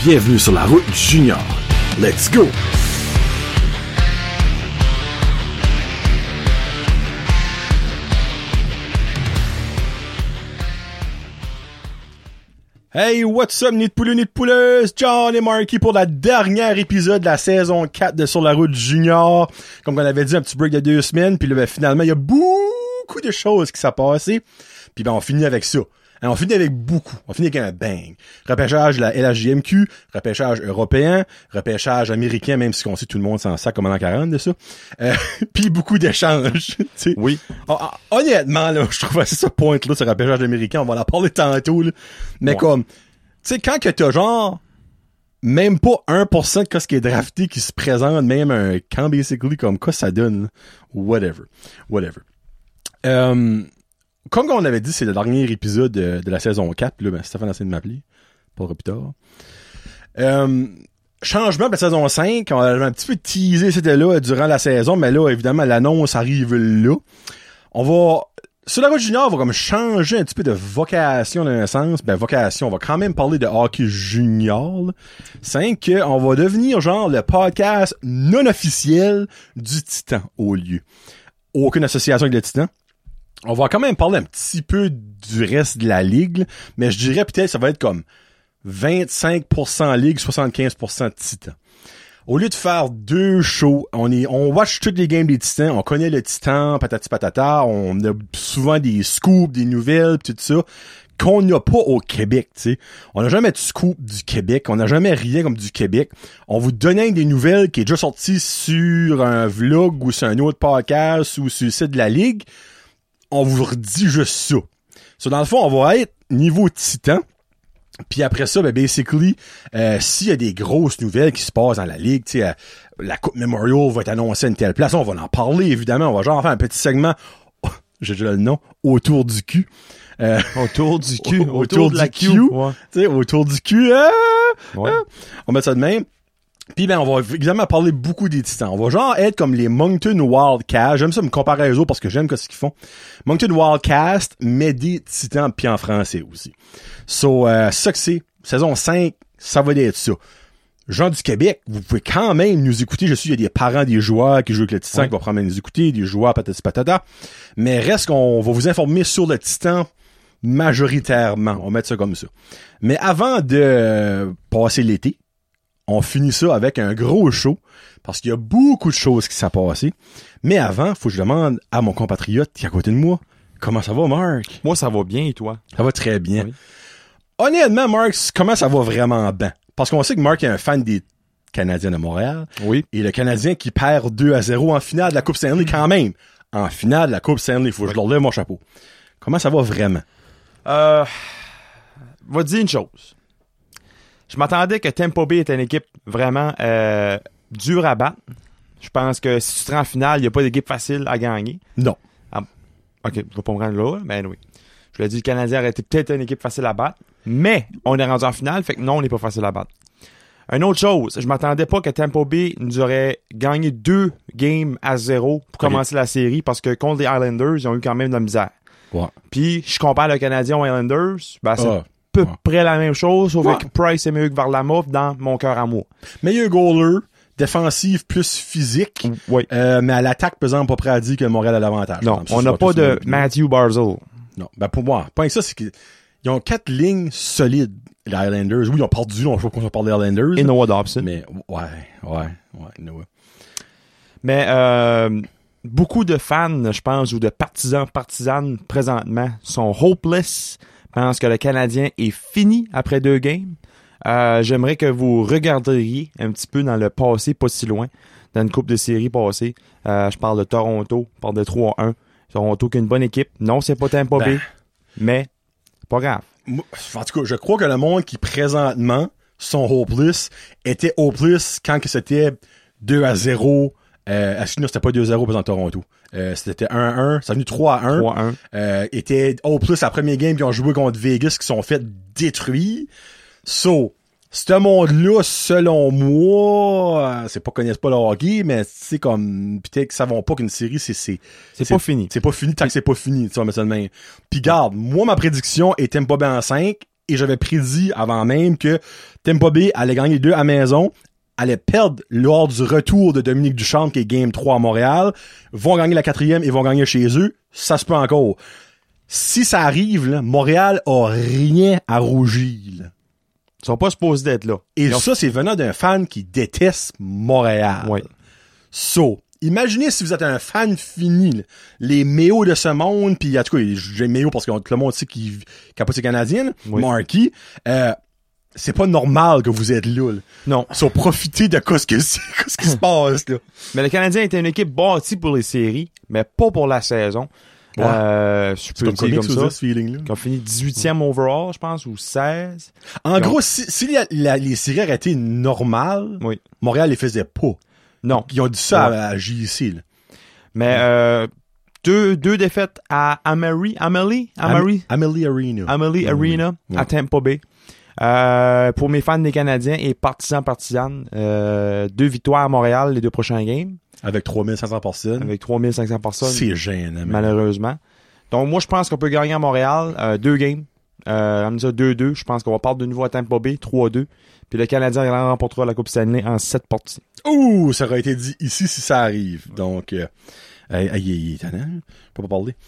Bienvenue sur la route du Junior. Let's go! Hey, what's up, nid de pouleuse? John et Marky pour la dernière épisode de la saison 4 de Sur la route du Junior. Comme on avait dit, un petit break de 2 semaines, puis là, finalement, il y a beaucoup de choses qui s'est passé. Puis on finit avec ça. On finit avec beaucoup. On finit avec un bang. Repêchage de la LHJMQ, repêchage européen, repêchage américain, même si on sait tout le monde s'en sac comme en 40 de ça. Puis beaucoup d'échanges. T'sais. Oui. Honnêtement, là, je trouve assez ce point-là, ce repêchage américain, on va en parler tantôt, là. Mais ouais. comme, tu sais, quand que t'as genre, même pas 1% de ce qui est drafté qui se présente, même un camp basically, comme quoi ça donne, là. Whatever. Comme on avait dit, c'est le dernier épisode de la saison 4. Là, Stéphane a essayé de m'appeler. Pas plus tard. Changement de la saison 5. On avait un petit peu teasé, c'était là, durant la saison. Mais là, évidemment, l'annonce arrive là. Sur la route junior, on va comme changer un petit peu de vocation dans un sens. Vocation, on va quand même parler de hockey junior. C'est qu'on va devenir genre le podcast non officiel du Titan au lieu. Aucune association avec le Titan. On va quand même parler un petit peu du reste de la ligue, mais je dirais peut-être que ça va être comme 25% ligue, 75% Titan. Au lieu de faire 2 shows, on watch toutes les games des Titans, on connaît le Titan, patati patata, on a souvent des scoops, des nouvelles, tout ça, qu'on n'a pas au Québec, tu sais. On n'a jamais de scoop du Québec, on n'a jamais rien comme du Québec. On vous donne des nouvelles qui est déjà sorties sur un vlog ou sur un autre podcast ou sur le site de la ligue. On vous redit juste ça. So, dans le fond, on va être niveau Titan. Puis après ça, basically, s'il y a des grosses nouvelles qui se passent dans la ligue, tu sais, la Coupe Memorial va être annoncée à une telle place, on va en parler, évidemment. On va genre faire un petit segment, j'ai déjà le nom, autour du cul. Autour du cul. Autour de la Q. Ouais. Tu sais, autour du cul. Ouais. On met ça de même. Puis on va évidemment parler beaucoup des Titans. On va genre être comme les Moncton Wildcats. J'aime ça me comparer aux autres parce que j'aime ce qu'ils font. Moncton Wildcats, mais des Titans puis en français aussi. So, ça que c'est. Saison 5, ça va être ça. Gens du Québec, vous pouvez quand même nous écouter. Je suis, il y a des parents des joueurs qui jouent avec le Titan qui vont prendre nous écouter, des joueurs patati patata. Mais reste qu'on va vous informer sur le Titan majoritairement. On va mettre ça comme ça. Mais avant de passer l'été, on finit ça avec un gros show, parce qu'il y a beaucoup de choses qui s'est passé. Mais avant, faut que je demande à mon compatriote qui est à côté de moi, comment ça va, Marc? Moi, ça va bien, et toi? Ça va très bien. Oui. Honnêtement, Marc, comment ça va vraiment bien? Parce qu'on sait que Marc est un fan des Canadiens de Montréal. Oui. Et le Canadien qui perd 2-0 en finale de la Coupe Stanley quand même. En finale de la Coupe Stanley, faut que je leur lève mon chapeau. Comment ça va vraiment? Va te dire une chose. Je m'attendais que Tampa Bay était une équipe vraiment dure à battre. Je pense que si tu te rends en finale, il n'y a pas d'équipe facile à gagner. Non. OK, je vais pas me rendre là, mais oui. Je l'ai dit, le Canadien aurait été peut-être une équipe facile à battre, mais on est rendu en finale, fait que non, on n'est pas facile à battre. Une autre chose, je m'attendais pas que Tampa Bay nous aurait gagné 2 games à 0 pour commencer la série, parce que contre les Islanders, ils ont eu quand même de la misère. Ouais. Puis, je compare le Canadien aux Islanders, c'est à peu près la même chose, sauf que Price est mieux que Varlamov dans mon cœur à moi. Meilleur goaler, défensive plus physique, Oui. mais à l'attaque, pesant pas prêt à dire que Montréal a l'avantage. Non, on n'a pas de Matthew Barzal. Non, pour moi, pas que ça, c'est qu'ils ont 4 lignes solides, les Islanders. Oui, ils ont perdu, on faut qu'on parle des Islanders. Et Noah Dobson. Mais, Noah. Mais, beaucoup de fans, je pense, ou de partisanes présentement sont hopeless, pensent que le Canadien est fini après 2 games. J'aimerais que vous regarderiez un petit peu dans le passé, pas si loin, dans une coupe de séries passée. Je parle de Toronto, je parle de 3-1. Toronto qui est une bonne équipe. Non, c'est pas Tampa Bay, mais c'est pas grave. En tout cas, je crois que le monde qui présentement sont hopeless était hopeless quand que c'était 2-0. C'était pas 2-0 pour Toronto. C'était 1-1. Ça a venu 3-1. 3-1. Était hopeless la première game, puis ils ont joué contre Vegas, qui sont fait détruire. So, ce monde-là, selon moi, c'est pas qu'ils connaissent pas le hockey, mais c'est comme, peut-être qu'ils savent pas qu'une série, c'est pas fini. C'est pas fini tant que c'est pas fini, tu vois, mais ça de même. Puis garde, moi, ma prédiction est Tampa Bay en 5, et j'avais prédit avant même que Tampa Bay allait gagner les deux à maison, allait perdre lors du retour de Dominique Ducharme, qui est Game 3 à Montréal, vont gagner la 4e et vont gagner chez eux. Ça se peut encore. Si ça arrive, là, Montréal a rien à rougir. Là. Ils sont pas supposés d'être là. Et ça, c'est venant d'un fan qui déteste Montréal. Oui. So, imaginez si vous êtes un fan fini, là, les méos de ce monde, puis en tout cas, j'ai méos parce que tout le monde sait qui capote ses Canadiens, Oui. Marky, c'est pas normal que vous êtes là. Non. So, profitez de ce qui se passe, là. Mais le Canadien était une équipe bâtie pour les séries, mais pas pour la saison. Ouais. Je peux le dire comme ça. Ce feeling-là. Qui ont fini 18e overall, je pense, ou 16. En gros, si les séries auraient été normales, Oui. Montréal les faisait pas. Non. Ils ont dit ça à JC, là. Mais deux défaites à Amalie Arena. à Tampa Bay. Pour mes fans des Canadiens et partisanes, 2 victoires à Montréal les 2 prochains games. Avec 3500 personnes. Avec 3500 personnes. C'est gênant. Malheureusement. Donc, moi, je pense qu'on peut gagner à Montréal 2 games. On ça 2-2. Je pense qu'on va partir de nouveau à Tampa Bay, 3-2. Puis le Canadien remportera la Coupe Stanley en 7 parties. Ouh, ça aurait été dit ici si ça arrive. Donc, il est étonnant. Je peux pas parler.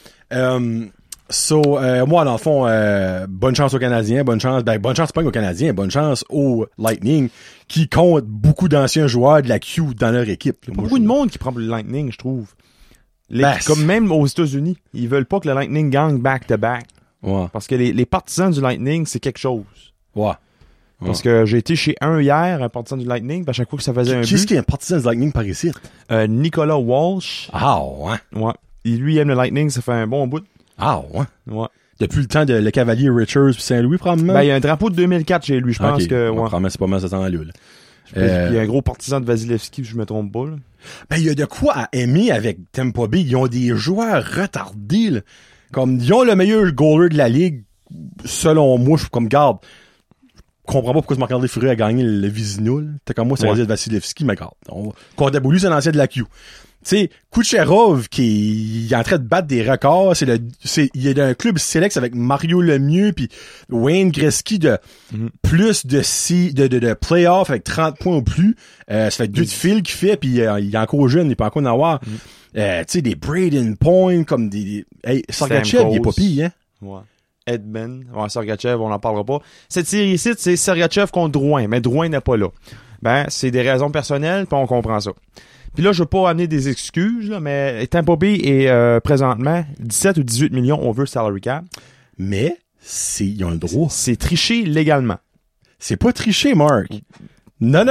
Moi, dans le fond, bonne chance aux Canadiens, bonne chance pas aux Canadiens, bonne chance au Lightning, qui compte beaucoup d'anciens joueurs de la Q dans leur équipe. Il y a beaucoup de monde qui prend pour le Lightning, je trouve. Ben, comme même aux États-Unis, ils veulent pas que le Lightning gagne back-to-back. Ouais. Parce que les partisans du Lightning, c'est quelque chose. Ouais. Parce que j'ai été chez un hier, un partisan du Lightning, puis à chaque fois que ça faisait un but... Qui est-ce qui est un partisan du Lightning par ici? Nicolas Walsh. Ah, ouais. Ouais. Et lui, il aime le Lightning, ça fait un bon bout. Ah, ouais. Ouais. Depuis le temps de le Cavalier Richards puis Saint-Louis, probablement? Ben, il y a un drapeau de 2004 chez lui, je pense que... Ouais. Probablement, c'est pas mal ce temps-là, là. Il y a un gros partisan de Vasilevski, si je me trompe pas, là. Ben, il y a de quoi à aimer avec Tampa Bay. Ils ont des joueurs retardés, là. Comme, ils ont le meilleur goaler de la ligue, selon moi, je suis comme garde. Je comprends pas pourquoi ce Marc-André Fleury a gagné le Vizina, là. T'es comme moi, c'est Vasilevski, mais garde. Cordaboulou, c'est un ancien de la Q. Tu sais, Kucherov, qui est en train de battre des records, il est d'un club select avec Mario Lemieux puis Wayne Gretzky de plus de playoff avec 30 points ou plus. Ça fait 2 de fil qu'il fait, puis il est encore jeune, il peut encore en avoir. Tu sais, des Braden Point, comme des hey, Sergachev, il est pas pire, hein? Ouais. Edmund, ouais, Sergachev, on n'en parlera pas. Cette série ici, c'est Sergachev contre Drouin, mais Drouin n'est pas là. Ben, c'est des raisons personnelles, puis on comprend ça. Puis là, je veux pas amener des excuses, là, mais Tampa Bay est présentement 17 ou 18 millions over salary cap. Mais ils ont le droit. C'est triché légalement. C'est pas triché, Mark. Non.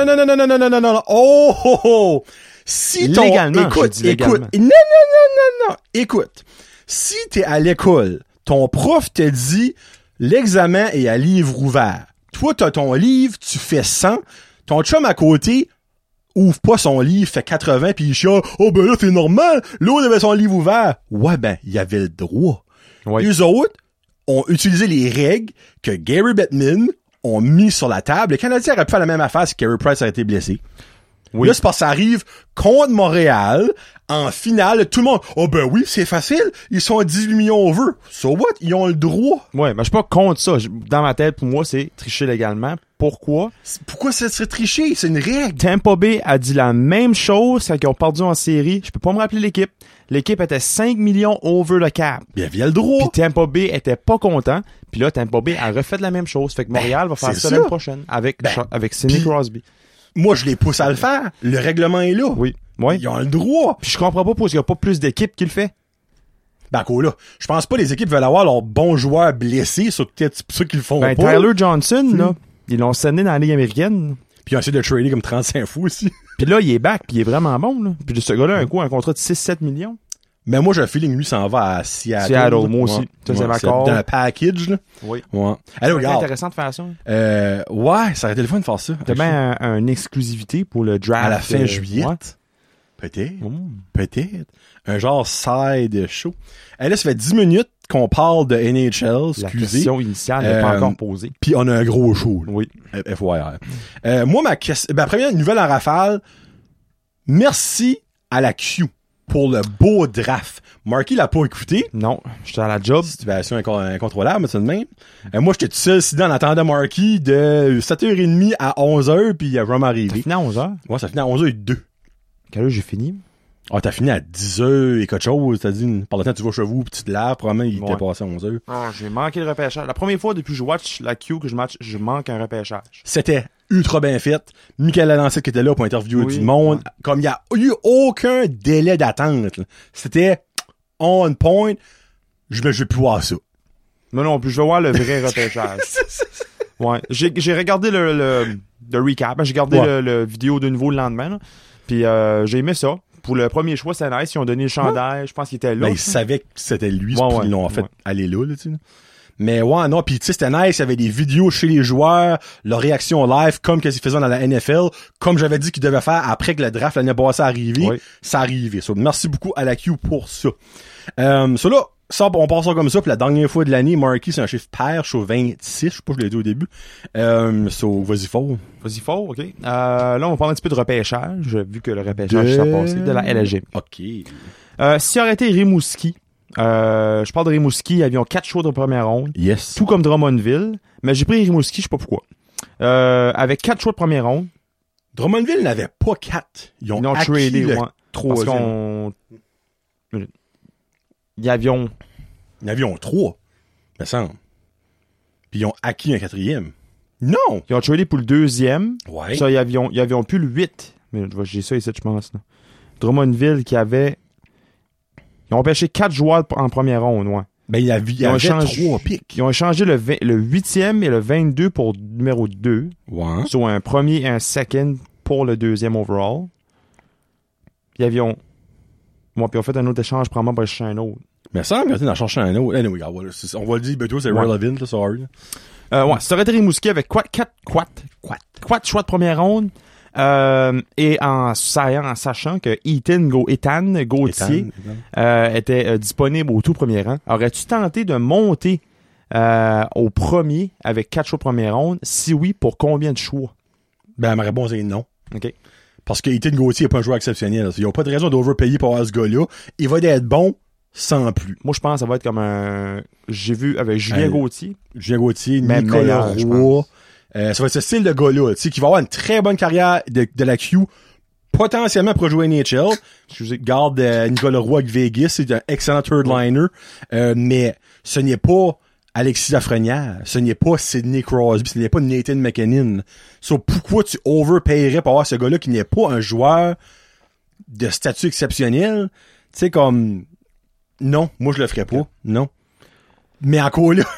Oh, oh, oh. Si ton... Légalement, écoute. Non. Écoute. Si t'es à l'école, ton prof te dit l'examen est à livre ouvert. Toi, t'as ton livre, tu fais 100. Ton chum à côté ouvre pas son livre, fait 80, puis il chiale, oh ben là, c'est normal, l'autre avait son livre ouvert. Ouais, ben, il avait le droit. Oui. Les autres ont utilisé les règles que Gary Bettman ont mis sur la table. Les Canadiens auraient pu faire la même affaire si Carey Price avait été blessé. Oui. Là, c'est parce que ça arrive contre Montréal, en finale, tout le monde, oh ben oui, c'est facile, ils sont à 18 millions over. So what? Ils ont le droit. Ouais, mais je suis pas contre ça. Dans ma tête, pour moi, c'est tricher légalement. Pourquoi? Pourquoi ça serait triché? C'est une règle. Tampa Bay a dit la même chose quand ils ont perdu en série. Je peux pas me rappeler l'équipe. L'équipe était 5 millions over le cap. Il avait le droit. Puis Tampa Bay était pas content. Puis là, Tampa Bay a refait la même chose. Fait que Montréal va faire ça l'année prochaine avec Sidney Crosby. Moi, je les pousse à le faire. Le règlement est là. Oui. Ils ont le droit. Puis je comprends pas pourquoi il y a pas plus d'équipes qui le fait. Ben, quoi, là. Je pense pas que les équipes veulent avoir leurs bons joueurs blessés, c'est peut-être pour ça qu'ils le font pas. Tyler Johnson, là, ils l'ont sonné dans la Ligue américaine. Puis ils ont essayé de le trader comme 35 fous aussi. Puis là, il est back, puis il est vraiment bon, là. Puis ce gars-là, un contrat de 6-7 millions. Mais moi, j'ai un feeling, lui, s'en va à Seattle. Moi aussi. Ça, c'est d'accord. Dans un package, là. Oui. Ouais. Alors, c'est intéressant de faire ça. Ouais, ça aurait été le fun de faire ça. T'as bien une exclusivité pour le draft. À la fin juillet. Peut-être. Peut-être. Un genre side show. Là, ça fait 10 minutes qu'on parle de NHL, excusez. La question initiale n'est pas encore posée. Puis on a un gros show. Là. Oui. FYR. Moi, ma première nouvelle en rafale. Merci à la Q pour le beau draft. Marky l'a pas écouté. Non, j'étais à la job. Situation incontrôlable, mais c'est de même. Moi, j'étais tout seul, ici, en attendant Marky de 7h30 à 11h, puis il a vraiment Ça arrivé. finit à 11h. Ouais, ça finit à 11h02. Quelle heure j'ai fini? Ah, t'as fini à 10h et quelque chose. T'as dit, par le temps, tu vas chez vous, puis tu te laves. Probablement, il Ouais. était passé à 11h. Ah, j'ai manqué le repêchage. La première fois depuis que je watch la Q que je manque un repêchage. C'était ultra bien fait. Michael Lalancette qui était là pour interviewer Oui. du monde. Comme il y a eu aucun délai d'attente, là. C'était on point. Je vais plus voir ça. Mais non plus, je vais voir le vrai repêchage. Ouais. J'ai regardé le recap. J'ai regardé Ouais. le vidéo de nouveau le lendemain. Là. Puis j'ai aimé ça. Pour le premier choix, c'était nice. Ils ont donné le chandail. Je pense qu'il était là. Ben, ils savaient que c'était lui, c'est Ouais, pour ouais. qu'ils l'ont fait Ouais. aller là, tu sais. Mais ouais, non, pis tu sais, c'était nice, il y avait des vidéos chez les joueurs, leur réaction live, comme qu'est-ce qu'ils faisaient dans la NFL, comme j'avais dit qu'ils devaient faire après que le draft l'année passée arrivé, Oui. ça arrivait. So, merci beaucoup à la Q pour ça. So là, ça, on passe ça comme ça, puis la dernière fois de l'année, Marky, c'est un chiffre pair, je suis au 26, je sais pas, je l'ai dit au début. So, vas-y fort. Vas-y fort, OK. Là, on va parler un petit peu de repêchage, vu que le repêchage s'est passé, de la LSG. OK. Si aurait été Rimouski, je parle de Rimouski, ils avaient 4 choix de première ronde, Yes. tout comme Drummondville, mais j'ai pris Rimouski, je sais pas pourquoi. Avec 4 choix de première ronde, Drummondville n'avait pas 4. Ils ont acquis tradé, le ouais, parce troisième. qu'on... Ils avions... Ils en avions 3, me semble. Puis ils ont acquis un 4e. Non! Ils ont tradé pour le deuxième. Ouais. Ça, ils avions plus le 8. Mais j'ai ça ici, je pense. Là. Drummondville qui avait... Ils ont pêché 4 joueurs en première ronde, ouais. Ben, il y avait 3 pics. Ils ont échangé le 8e et le 22 pour numéro 2. Ouais. Soit un premier et un second pour le deuxième overall. Puis ils avions... Moi, puis on fait un autre échange, probablement pour chercher un autre. Mais ça me d'en chercher un autre. Anyway, on va le dire, bientôt, c'est Ouais. relevant, là, sorry. Ouais, ça aurait été Rimouski avec 4 choix de première ronde. Et en sachant que Ethan Gauthier était disponible au tout premier rang, aurais-tu tenté de monter au premier avec 4 choix de première ronde? Si oui, pour combien de choix? Ben, ma réponse est non. OK. Parce que Ethan Gauthier n'est pas un joueur exceptionnel. Il n'y a pas de raison d'overpayer pour avoir ce gars-là. Il va être bon sans plus. Moi, je pense que ça va être comme un... J'ai vu avec Julien Gauthier. Julien Gauthier, Même Nicolas meilleur, je Roy. Ça va être ce style de gars-là, tu sais, qui va avoir une très bonne carrière de la Q, potentiellement pour jouer NHL. Excusez. Garde Nicolas Roy avec Vegas, c'est un excellent third liner. Mais ce n'est pas Alexis Lafrenière, ce n'est pas Sidney Crosby, ce n'est pas Nathan McKinnon. So, pourquoi tu overpayerais pour avoir ce gars-là qui n'est pas un joueur de statut exceptionnel? Tu sais, comme... Non, moi je le ferais pas. Non. Mais encore là,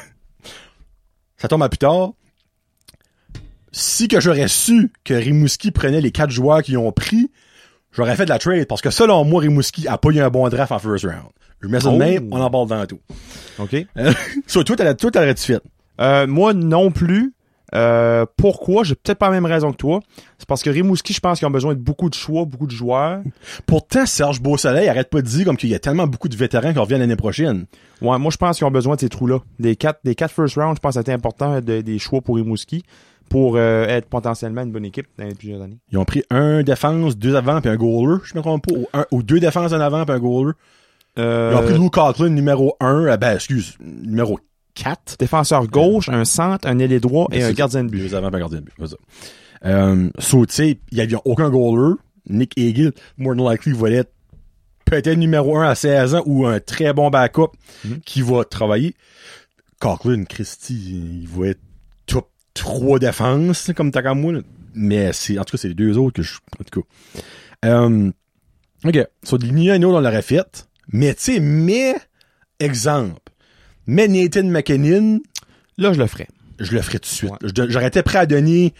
ça tombe à plus tard. Si que j'aurais su que Rimouski prenait les 4 joueurs qu'ils ont pris, j'aurais fait de la trade. Parce que selon moi, Rimouski a pas eu un bon draft en first round. Je mets ça de même, on en parle dans tout. OK. So, toi, t'aurais-tu fait? Moi, non plus. Pourquoi? J'ai peut-être pas la même raison que toi. C'est parce que Rimouski, je pense qu'ils ont besoin de beaucoup de choix, beaucoup de joueurs. Pourtant, Serge Beausoleil arrête pas de dire comme qu'il y a tellement beaucoup de vétérans qui reviennent l'année prochaine. Ouais, moi, je pense qu'ils ont besoin de ces trous-là. Des 4 first round, je pense que c'était important des choix pour Rimouski pour être potentiellement une bonne équipe dans les plusieurs années. Ils ont pris un défense, 2 avant puis un goaler, je me trompe pas, ou 2 défenses en avant puis un goaler. Ils ont pris Lou Coughlin, numéro 1, numéro 4. Défenseur gauche, un centre, un ailier droit et un gardien de but. 2 avant puis un gardien de but, c'est ça. So, tu sais, il y avait aucun goaler. Nick Hagel, more than likely, va être peut-être numéro 1 à 16 ans ou un très bon backup qui va travailler. Coughlin, Christy, il va être top 3 défenses, comme t'as comme moi. Là. Mais en tout cas, c'est les 2 autres que en tout cas. OK. So, ni un autre, on l'aurait fait. Mais, tu sais, exemple. Mais Nathan McKinnon. Là, je le ferais. Je le ferais tout de suite. Ouais. J'aurais été prêt à donner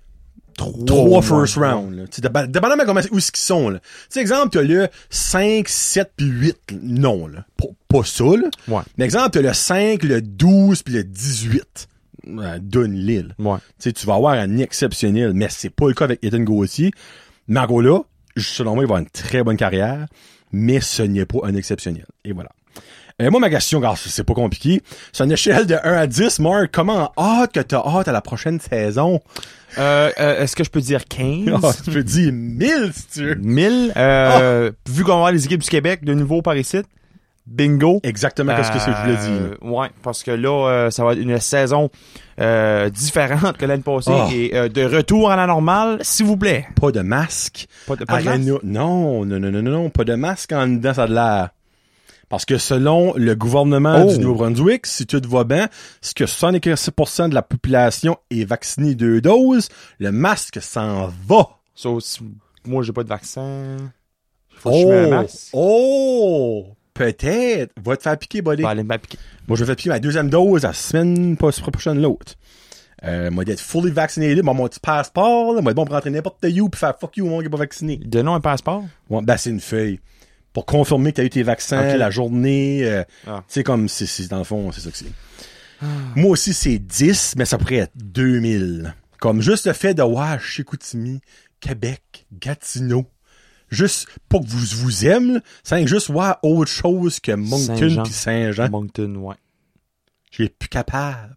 3 first round. Là. Dépendamment comment où est-ce qu'ils sont. Là. T'sais, exemple, t'as le 5, 7 puis 8. Non, là. Pas ça, là. Ouais. Mais exemple, t'as le 5, le 12 puis le 18. Donne-Lille. Ouais. Tu vas avoir un exceptionnel. Mais c'est pas le cas avec Ethan Gauthier. Mais en gros, là, selon moi, il va avoir une très bonne carrière. Mais ce n'est pas un exceptionnel. Et voilà. Moi, ma question, c'est pas compliqué. C'est une échelle de 1 à 10, Mark. Comment hâte que t'as hâte à la prochaine saison? Est-ce que je peux dire 15? Oh, tu peux dire 1000, si tu veux. 1000. Vu qu'on va avoir les équipes du Québec de nouveau par ici, Bingo. Exactement ce que je voulais dire. Ouais, parce que là, ça va être une saison différente que l'année passée et de retour à la normale, s'il vous plaît. Pas de masque. Pas de masque? Non, pas de masque en dedans, ça a de l'air. Parce que selon le gouvernement du Nouveau-Brunswick, si tout va bien, ce que 75% de la population est vaccinée 2 doses, le masque s'en va. So, moi, j'ai pas de vaccin. Faut que je mette un masque. Peut-être. Va te faire piquer, buddy. Va aller me faire piquer. Moi, je vais faire piquer ma 2e dose la semaine prochaine l'autre. Moi, d'être fully vaccinated, mon petit passeport, là, moi, bon pour rentrer n'importe où pis faire fuck you au monde qui est pas vacciné. Donne-nous un passeport? Ouais, ben, c'est une feuille. Pour confirmer que t'as eu tes vaccins, la journée, c'est comme, c'est, dans le fond, c'est ça que c'est. Moi aussi, c'est 10, mais ça pourrait être 2000. Comme juste le fait de voir Chicoutimi, Québec, Gatineau. Juste, pas que vous aime, c'est juste voir autre chose que Moncton pis Saint-Jean. Moncton, ouais. J'ai plus capable.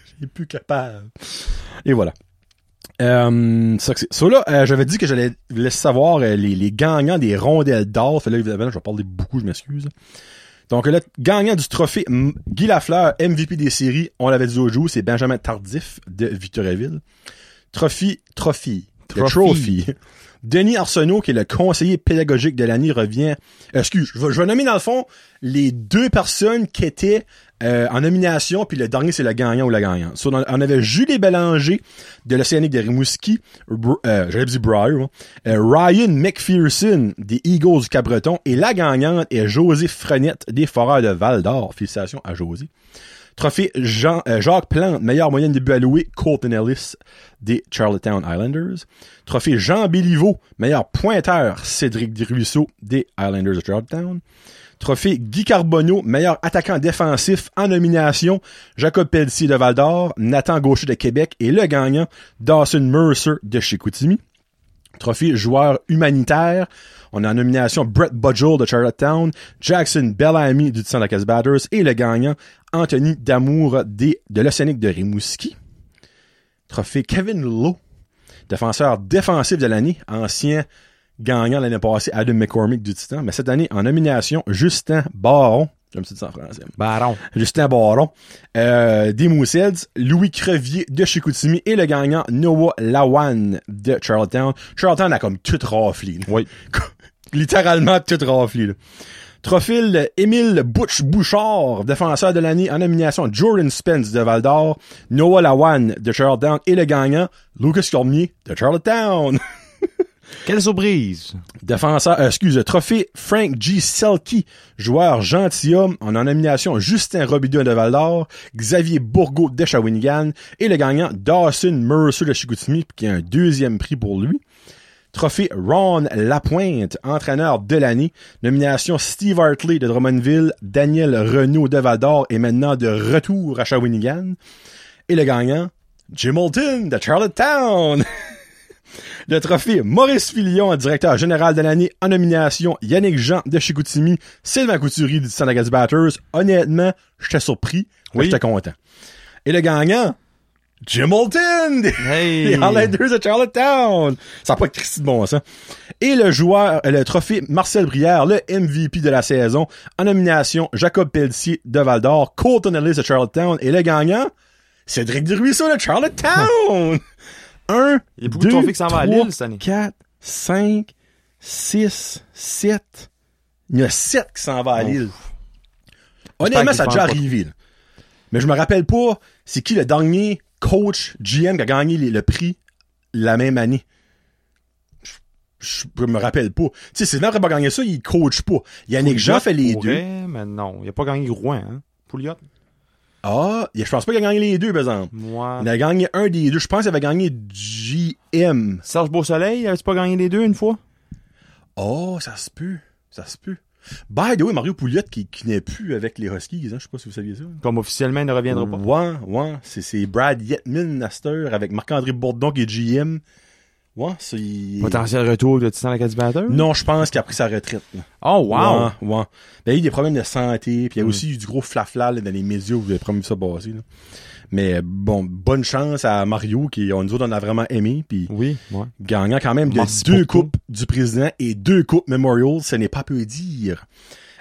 Et voilà. Ça que c'est. So là, j'avais dit que j'allais laisser savoir les gagnants des rondelles d'or. Fait là, évidemment, je vais parler beaucoup, je m'excuse. Donc, le gagnant du trophée Guy Lafleur, MVP des séries, on l'avait dit au jour, c'est Benjamin Tardif de Victoriaville. Trophy. Denis Arsenault, qui est le conseiller pédagogique de l'année, revient... je vais nommer dans le fond les 2 personnes qui étaient en nomination, puis le dernier, c'est le gagnant ou la gagnante. So, on avait Julie Bélanger de l'Océanique de Rimouski, j'avais dit Briar, Ryan McPherson des Eagles du Cap-Breton, et la gagnante est José Frenette des Foreurs de Val-d'Or. Félicitations à José. Trophée Jacques Plante, meilleure moyenne de buts alloués, Colton Ellis des Charlottetown Islanders. Trophée Jean Béliveau, meilleur pointeur, Cédric Desruisseaux des Islanders de Charlottetown. Trophée Guy Carbonneau, meilleur attaquant défensif en nomination, Jacob Pelletier de Val-d'Or, Nathan Gaucher de Québec et le gagnant, Dawson Mercer de Chicoutimi. Trophée joueur humanitaire, on a en nomination Brett Budgell de Charlottetown, Jackson Bellamy du Tsondakas Batters et le gagnant, Anthony Damour de l'Océanique de Rimouski. Trophée Kevin Lowe, défenseur défensif de l'année, ancien gagnant l'année passée Adam McCormick du Titan, mais cette année en nomination Justin Baron, j'aime ça en français. Justin Baron, des Mooseheads, Louis Crevier de Chicoutimi et le gagnant Noah Lawan de Charlottetown. Charlottetown a comme tout raflé. Oui. Littéralement tout raflé. Là. Trophée Émile Bouchard, défenseur de l'année en nomination Jordan Spence de Val-d'Or, Noah Lawan de Charlottetown et le gagnant Lucas Cormier de Charlottetown. Quelle surprise! Trophée Frank G. Selke, joueur gentilhomme en nomination Justin Robidoux de Val-d'Or, Xavier Bourgault de Shawinigan et le gagnant Dawson Mercer de Chicoutimi qui a un 2e prix pour lui. Trophée Ron Lapointe, entraîneur de l'année. Nomination Steve Hartley de Drummondville, Daniel Renaud de Val-d'Or est maintenant de retour à Shawinigan. Et le gagnant, Jim Holton de Charlottetown. Le trophée Maurice Filion, directeur général de l'année en nomination, Yannick Jean de Chicoutimi, Sylvain Couturier du Tsondakas Batters. Honnêtement, j'étais surpris, mais j'étais content. Et le gagnant, Jim Holton des Highlanders de Charlottetown. Ça n'a pas de Christy de bon, ça. Et le trophée Marcel Brière, le MVP de la saison, en nomination, Jacob Pelletier de Val-d'Or, Colton Ellis de Charlottetown. Et le gagnant, Cédric Desruisseaux de Charlottetown. 1, il y a beaucoup de trophées qui s'en vont à Lille cette année. 4, 5, 6, 7. Il y en a 7 qui s'en vont à Lille. Honnêtement, ça a déjà arrivé. Là. Mais je me rappelle pas c'est qui le dernier coach GM qui a gagné le prix la même année. Je me rappelle pas. Tu sais, c'est vrai qu'il n'a pas gagné ça, il coach pas. Yannick Jean fait les deux. Mais non, il a pas gagné Rouen, hein. Pouliot. Ah, je pense pas qu'il a gagné les deux, par exemple. Ouais. Il a gagné un des deux. Je pense qu'il avait gagné GM. Serge Beausoleil, il avait pas gagné les deux une fois? Oh, ça se peut. By the way, Mario Pouliot qui n'est plus avec les Huskies, hein, je sais pas si vous saviez ça. Comme officiellement, il ne reviendra pas. Ouais. C'est Brad Yetman, Naster, avec Marc-André Bourdon qui est GM. Ouais, c'est... Potentiel retour de Titan Acadie Batteur? Non, je pense qu'il a pris sa retraite. Là. Oh, wow! Ouais. Ben, il y a eu des problèmes de santé, puis il y a aussi eu du gros flafla dans les médias où vous avez promis ça passer. Là. Mais bon, bonne chance à Mario, nous autres, on a vraiment aimé, puis gagnant quand même de 2 coupes du président et 2 coupes Memorial, ce n'est pas peu dire.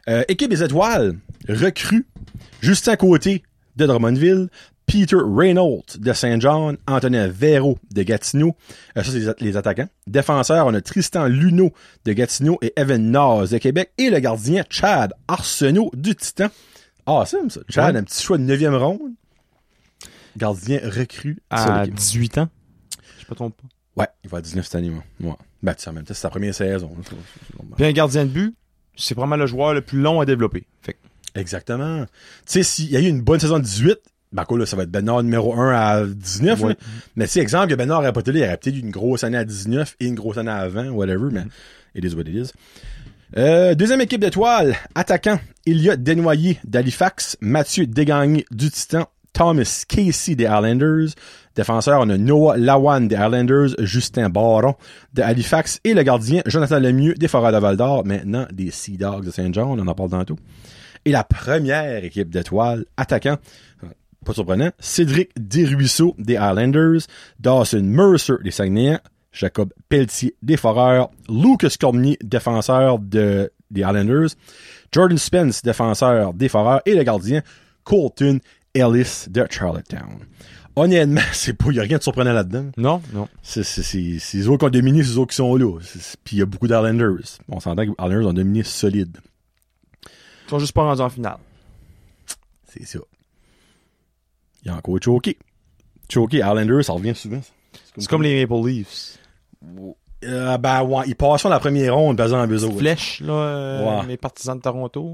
Équipe des étoiles, recrue, Justin Côté de Drummondville, Peter Reynolds de Saint-John, Antonin Véro de Gatineau, ça c'est les attaquants. Défenseurs, on a Tristan Luneau de Gatineau et Evan Naz de Québec, et le gardien Chad Arsenault du Titan. Ah, c'est ça. Chad, un petit choix de 9e ronde. Gardien recru. À 18 ans. Je me trompe pas. Ouais, il va à 19 cette année, moi. Ouais. Ben, tu sais, en même temps, c'est sa première saison. Puis un gardien de but, c'est probablement le joueur le plus long à développer. Fait. Exactement. Tu sais, s'il y a eu une bonne saison de 18, ben quoi, là, ça va être Bernard numéro 1 à 19. Ouais. Mais si, exemple, que Bernard n'aurait pas été là, il aurait peut-être eu une grosse année à 19 et une grosse année à 20, whatever, mais it is what it is. Deuxième équipe d'étoiles, attaquant, Ilya Desnoyers d'Halifax, Mathieu Desgagnés du Titan, Thomas Casey des Islanders. Défenseur, on a Noah Lawan des Islanders, Justin Baron de Halifax et le gardien Jonathan Lemieux des Foreurs de Val-d'Or, maintenant des Sea Dogs de Saint-John, on en parle tantôt. Et la première équipe d'étoiles, attaquant, pas surprenant, Cédric Desruisseaux des Islanders, Dawson Mercer des Saguenayens, Jacob Pelletier des Foreurs, Lucas Cormier, défenseur des Islanders, Jordan Spence, défenseur des Foreurs, et le gardien Colton Ellis de Charlottetown. Honnêtement, il n'y a rien de surprenant là-dedans. Non. C'est les autres qui ont dominé, c'est les autres qui sont là. Puis il y a beaucoup d'Islanders. On s'entend que les Islanders ont dominé solide. Ils sont juste pas rendus en finale. C'est ça. Il y a encore Choqué. Choqué, Islanders, ça revient souvent. C'est comme les Maple Leafs. Ben ouais, ils passent la première ronde basant en besoin. Flèche, là, les partisans de Toronto.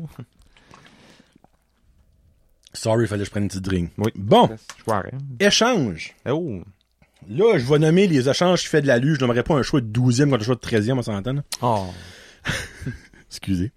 Sorry, il fallait que je prenne une petite drink. Oui. Bon. Je croirais. Échange. Oh. Là, je vais nommer les échanges qui fait de la luge. Je n'aimerais pas un choix de 12e contre un choix de 13e, on s'entend. Oh. Excusez.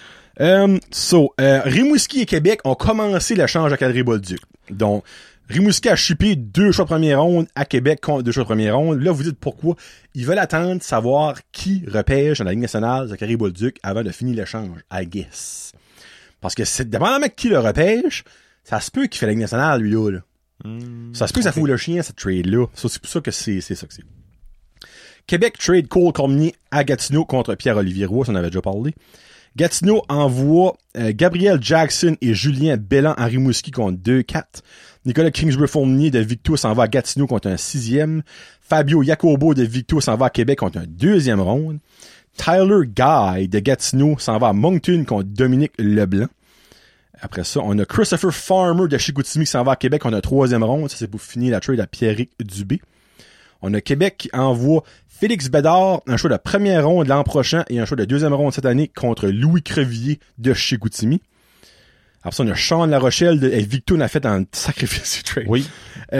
Rimouski et Québec ont commencé l'échange à Cadré-Bolduc. Donc, Rimouski a shippé 2 choix de première ronde à Québec contre 2 choix de première ronde. Là, vous dites pourquoi. Ils veulent attendre de savoir qui repêche dans la Ligue nationale de Cadré-Bolduc avant de finir l'échange, I guess. Parce que c'est dépendamment de qui le repêche, ça se peut qu'il fait la Ligue nationale, lui, là. Ça se peut que ça fout le chien, cette trade-là. C'est pour ça que c'est ça que c'est. Québec trade Cole Cormier à Gatineau contre Pierre-Olivier Roy, ça on avait déjà parlé. Gatineau envoie Gabriel Jackson et Julien Bellan à Rimouski contre 2-4. Nicolas Kingsbury-Fournier de Victo s'en va à Gatineau contre un 6e. Fabio Jacobo de Victo s'en va à Québec contre un 2e ronde. Tyler Guy de Gatineau s'en va à Moncton contre Dominique Leblanc. Après ça, on a Christopher Farmer de Chicoutimi qui s'en va à Québec contre un 3e ronde. Ça, c'est pour finir la trade à Pierrick Dubé. On a Québec qui envoie Félix Bédard, un choix de première ronde l'an prochain et un choix de 2e ronde cette année contre Louis Crevier de Chicoutimi. Après ça, on a Sean Larochelle de Victo a fait un sacrifice trade. Oui.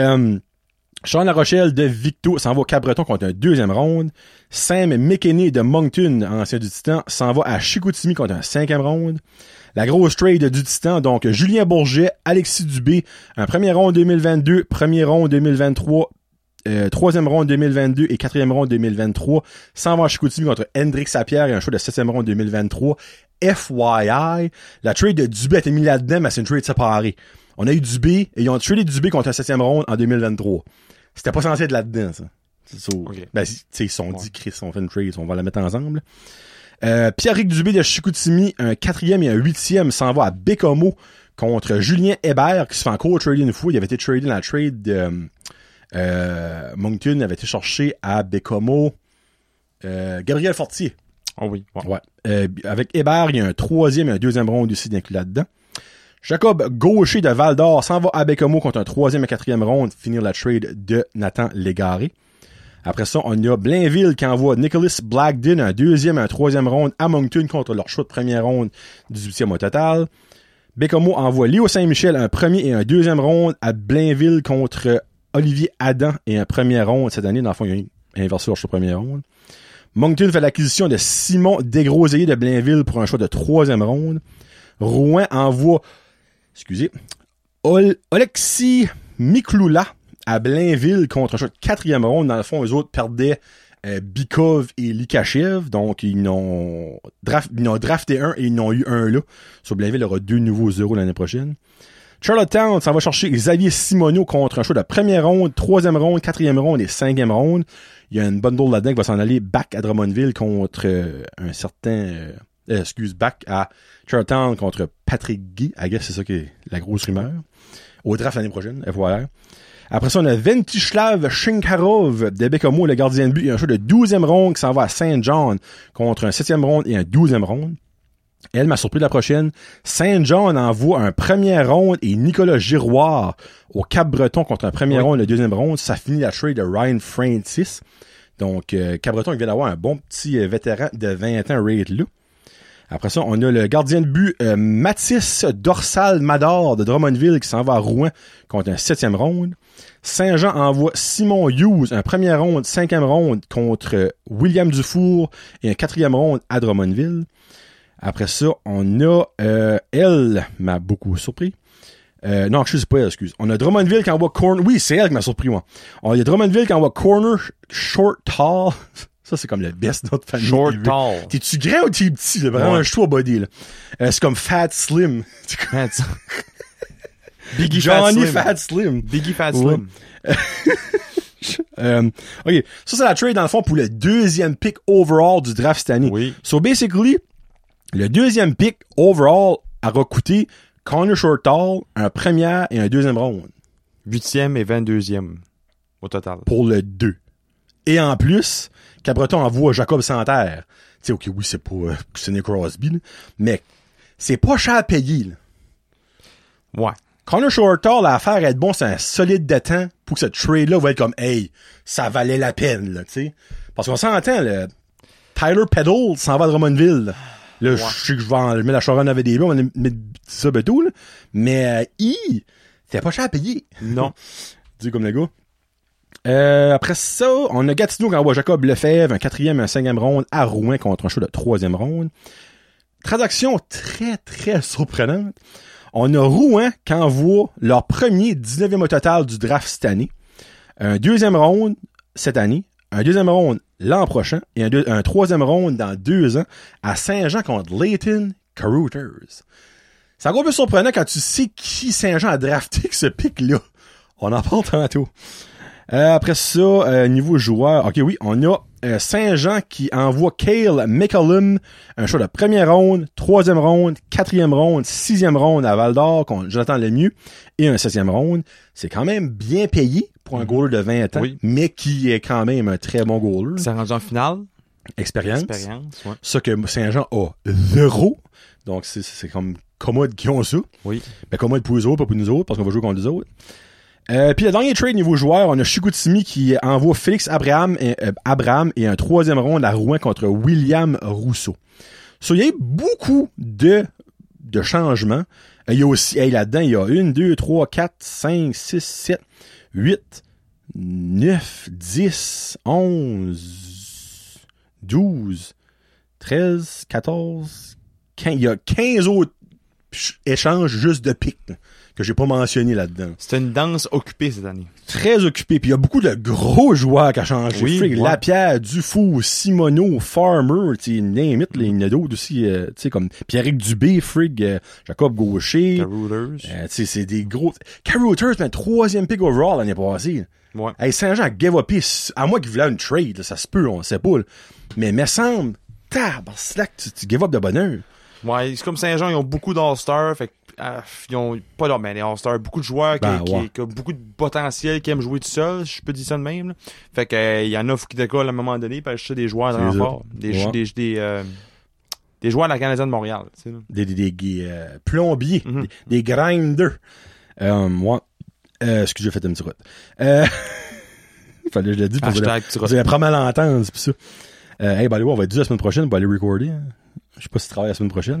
Sean Larochelle de Victo s'en va au Cap-Breton contre un 2e ronde. Sam McKinney de Moncton, ancien du Titan, s'en va à Chicoutimi contre un 5e ronde. La grosse trade du Titan, donc Julien Bourget, Alexis Dubé, un premier ronde 2022, premier ronde 2023, 3e ronde 2022 et 4e ronde 2023, s'en va à Chicoutimi contre Hendrik Sapierre et un choix de 7e ronde 2023. FYI, la trade de Dubé a été mise là-dedans, mais c'est une trade séparée. On a eu Dubé, et ils ont tradé Dubé contre un 7e ronde en 2023. C'était pas censé être là-dedans, ça. Okay. Ben, ils sont dit, Chris, on fait une trade, on va la mettre ensemble. Pierrick Dubé de Chicoutimi, un 4e et un 8e, s'en va à Bécomo contre Julien Hébert, qui se fait encore trader une fois. Il avait été tradé dans la trade de Moncton, avait été cherché à Bécomo. Gabriel Fortier. Oh oui. Ouais. Avec Hébert, il y a un 3e et un 2e ronde aussi d'inclus là-dedans. Jacob Gaucher de Val-d'Or s'en va à Bécomo contre un 3e et 4e ronde, finir la trade de Nathan Légaré. Après ça, on a Blainville qui envoie Nicholas Blackden, un 2e et un 3e ronde à Moncton contre leur choix de première ronde, 18e au total. Bécomo envoie Léo Saint-Michel, un 1er et un 2e ronde à Blainville contre Olivier Adam et un 1er ronde cette année. Dans le fond, ils ont inversé leur choix de première ronde. Moncton fait l'acquisition de Simon Desgroseilliers de Blainville pour un choix de 3e ronde. Rouen envoie Alexis Mikloula à Blainville contre un choix de 4e ronde. Dans le fond, eux autres perdaient Bikov et Likachev. Donc, ils n'ont drafté un et ils n'ont eu un là. Sur Blainville, il y aura 2 nouveaux euros l'année prochaine. Charlottetown, ça va chercher Xavier Simoneau contre un choix de 1er ronde, 3e ronde, 4e ronde et 5e ronde. Il y a une bundle là-dedans qui va s'en aller back à Drummondville contre un certain back à Charlottetown contre Patrick Guy. I guess c'est ça qui est la grosse rumeur. Au draft l'année prochaine, FYI. Après ça, on a Ventislav Shinkarov de Bécomo, le gardien de but. Il y a un choix de 12e ronde qui s'en va à Saint John contre un 7e ronde et un 12e ronde. Elle m'a surpris de la prochaine. Saint John envoie un premier ronde et Nicolas Giroir au Cap-Breton contre un premier ronde et le 2e ronde. Ça finit la trade de Ryan Francis. Donc, Cap-Breton vient d'avoir un bon petit vétéran de 20 ans, rate là. Après ça, on a le gardien de but Mathis Dorsal-Mador de Drummondville qui s'en va à Rouen contre un 7e ronde. Saint-Jean envoie Simon Hughes, un premier ronde, 5e ronde contre William Dufour et un 4e ronde à Drummondville. Après ça, on a elle m'a beaucoup surpris. Non, je sais pas, excuse. On a Drummondville qui envoie corner. Oui, c'est elle qui m'a surpris, moi. Il y a Drummondville qui envoie corner short tall. Ça, c'est comme le best de notre famille. Short tall. T'es-tu grand ou t'es petit? C'est vraiment un choix body, là. C'est comme Fat Slim. Biggie Johnny Fat Slim. Biggie Fat Ouais. Slim. OK. Ça, c'est la trade, dans le fond, pour le 2e pick overall du draft cette année. Oui. So, basically, le 2e pick overall aura coûté Connor Shortall, un premier et un 2e round. 8e et 22e au total. Pour le 2. Et en plus, Cap-Breton envoie Jacob Santerre. Tu sais, OK, oui, c'est pas Sidney Crosby, là, mais c'est pas cher à payer, là. Ouais. Connor Shortall, l'affaire être bon, c'est un solide de temps pour que ce trade-là va être comme, hey, ça valait la peine, là, tu sais. Parce qu'on s'entend, là, Tyler Peddle s'en va à Drummondville. Là, je sais que je mets la charonne avec des bas, on va mettre ça betou, là. Mais, c'était pas cher à payer. Non. Dis comme le gars. Après ça, on a Gatineau qui envoie Jacob Lefebvre, un 4e et un 5e ronde à Rouen contre un choix de 3e ronde. Transaction très, très surprenante. On a Rouen qui envoie leur premier 19e au total du draft cette année. Un 2e ronde cette année. Un 2e ronde l'an prochain. Et un 3e ronde dans 2 ans à Saint-Jean contre Leighton Carouters. C'est encore plus surprenant quand tu sais qui Saint-Jean a drafté que ce pic-là. On en parle tantôt. Après ça, niveau joueur, ok oui, on a Saint-Jean qui envoie Cale McCollum, un choix de 1er ronde, 3e ronde, 4e ronde, 6e ronde à Val-d'Or contre Jonathan Lemieux et un 7e ronde. C'est quand même bien payé pour un goaler de 20 ans, mais qui est quand même un très bon goaler. C'est rendu en finale. Expérience. Ouais. Ça que Saint-Jean a 0. Donc c'est comme commode qui ont ça. Oui. Ben commode pour les autres, pas pour nous autres, parce qu'on va jouer contre les autres. Puis le dernier trade niveau joueur, on a Chicoutimi qui envoie Félix Abraham et un 3e ronde à Rouen contre William Rousseau. So, il y a eu beaucoup de changements. Il y a aussi, là-dedans, il y a 1, 2, 3, 4, 5, 6, 7, 8, 9, 10, 11, 12, 13, 14, 15. Il y a 15 autres échanges juste de pics que j'ai pas mentionné là-dedans. C'était une danse occupée cette année. Très occupée. Puis il y a beaucoup de gros joueurs qui ont changé. Oui, Frig, Lapierre, Dufour, Simoneau, Farmer, tu sais, name it, il y en a d'autres aussi, tu sais, comme Pierrick Dubé, Frig, Jacob Gaucher. Carouters. Tu sais, c'est des gros... Carouters, mais 3e pick overall l'année passée. Ouais. Hey, Saint-Jean, give up, à moi qui voulait une trade, là, ça se peut, on sait pas, là. Mais me semble, tabarnak, tu give up de bonheur. Ouais, c'est comme Saint-Jean, ils ont beaucoup d'All-Stars, fait que, ils ont pas d'hommes, mais les All-Stars, beaucoup de joueurs qui ont beaucoup de potentiel, qui aiment jouer tout seul, je peux dire ça de même, là. Fait que, il y en a qui décollent à un moment donné, puis acheter des joueurs de renfort. Des joueurs de la Canadienne de Montréal, tu sais, là. Des plombiers, des grinders. Moi, excusez, j'ai fait un petit route. Fallait que je le dise, parce que vous allez pas mal entendre, c'est pour ça. Hey, on va être dû la semaine prochaine, on va aller recorder, hein. Je sais pas si tu travailles la semaine prochaine.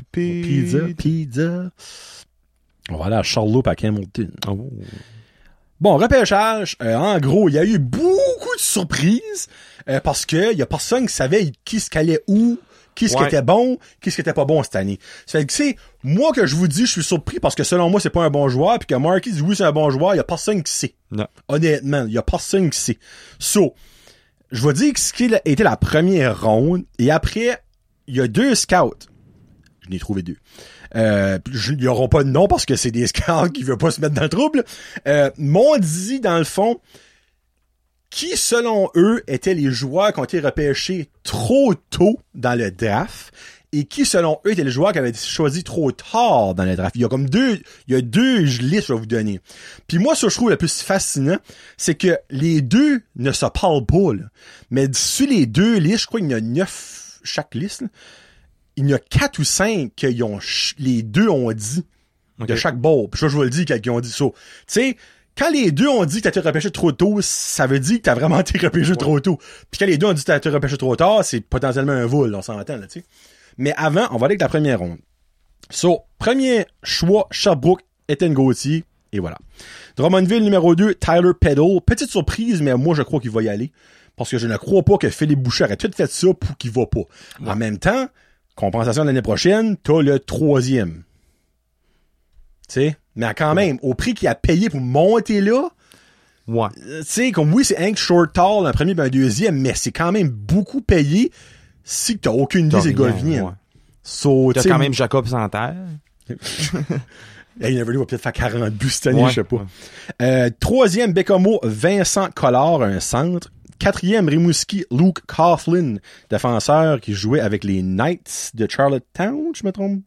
Pizza. On va aller à Charlotte à Hamilton. Oh. Bon, repêchage. En gros, il y a eu beaucoup de surprises parce que il y a personne qui savait qui se calait où, qui ce qui était bon, qui ce qui était pas bon cette année. Ça fait que c'est moi que je vous dis, je suis surpris parce que selon moi, c'est pas un bon joueur, puis que Marky dit oui, c'est un bon joueur, il y a personne qui sait. Non. Honnêtement, il y a personne qui sait. So, je vais dire que ce qui a été la première ronde, et après, il y a 2 scouts. Je n'ai trouvé 2. Ils n'auront pas de nom parce que c'est des scouts qui veulent pas se mettre dans le trouble. M'ont dit, dans le fond, qui, selon eux, étaient les joueurs qui ont été repêchés trop tôt dans le draft et qui, selon eux, était le joueur qui avait été choisi trop tard dans le draft. Il y a deux listes, je vais vous donner. Puis moi, ce que je trouve le plus fascinant, c'est que les deux ne se parlent pas, là. Mais sur les deux listes, je crois qu'il y en a 9 chaque liste, là. Il y en a 4 ou 5 que les deux ont dit de chaque bord. Puis ça, je vous le dis, qu'ils ont dit ça. Tu sais, quand les deux ont dit que t'as été repêché trop tôt, ça veut dire que t'as vraiment été repêché trop tôt. Puis quand les deux ont dit que t'as été repêché trop tard, c'est potentiellement un vol, on s'entend, là, tu sais. Mais avant, on va aller avec la première ronde. So, premier choix, Sherbrooke, Étienne Gauthier, et voilà. Drummondville, numéro 2, Tyler Peddle. Petite surprise, mais moi, je crois qu'il va y aller. Parce que je ne crois pas que Philippe Boucher a tout fait ça pour qu'il va pas. Ouais. En même temps, compensation de l'année prochaine, t'as le 3e. Tu sais, mais quand même, au prix qu'il a payé pour monter là, ouais. Tu sais, comme oui, c'est un short tall, un premier et un deuxième, mais c'est quand même beaucoup payé si t'as aucune idée c'est Golvien. Ouais. So, t'as quand même Jacob Santerre. Il va peut-être faire 40 buts cette année, je sais pas. Ouais. 3e, Bécamo, Vincent Collard, un centre. 4e, Rimouski, Luke Coughlin, défenseur qui jouait avec les Knights de Charlottetown, je me trompe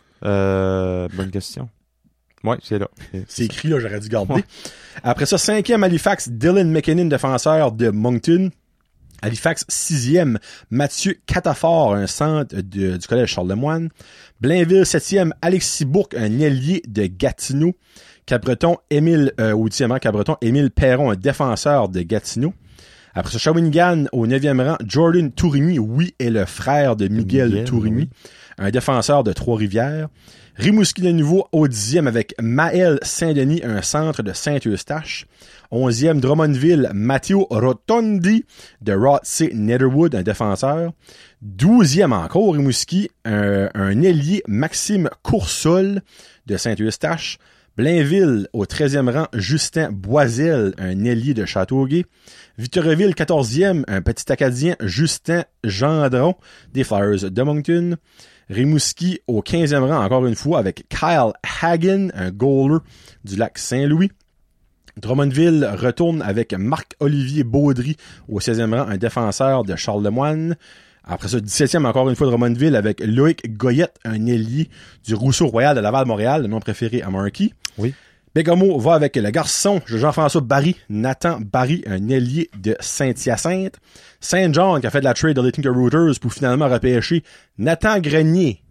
pas. Bonne question. Ouais, c'est là. C'est écrit là, j'aurais dû garder. Ouais. Après ça, 5e, Halifax, Dylan McKinnon, défenseur de Moncton. Halifax, 6e, Mathieu Catafort, un centre du collège Charles-Lemoine. Blainville, 7e, Alexis Bourque, un ailier de Gatineau. Cabreton, Émile Perron, un défenseur de Gatineau. Après ça, Shawinigan, au 9e rang, Jordan Tourigny, oui, est le frère de Miguel Tourigny, oui. Un défenseur de Trois-Rivières. Rimouski de nouveau au 10e avec Maël Saint-Denis, un centre de Saint-Eustache. 11e, Drummondville, Matteo Rotondi de Rothsay Netherwood, un défenseur. 12e encore, Rimouski, un ailier Maxime Coursol de Saint-Eustache. Blainville, au 13e rang, Justin Boisel, un ailier de Châteauguay. Victoriaville, 14e, un petit Acadien, Justin Gendron, des Flyers de Moncton. Rimouski, au 15e rang, encore une fois, avec Kyle Hagen, un goaler du lac Saint-Louis. Drummondville retourne avec Marc-Olivier Baudry, au 16e rang, un défenseur de Charles-Lemoine. Après ça, 17e, encore une fois, Drummondville avec Loïc Goyette, un ailier du Rousseau Royal de Laval-Montréal, le nom préféré à Marquis. Oui. Bécamo va avec le garçon Jean-François Barry, Nathan Barry, un ailier de Saint-Hyacinthe. Saint-John qui a fait de la trade de Tinker Routers pour finalement repêcher Nathan Grenier,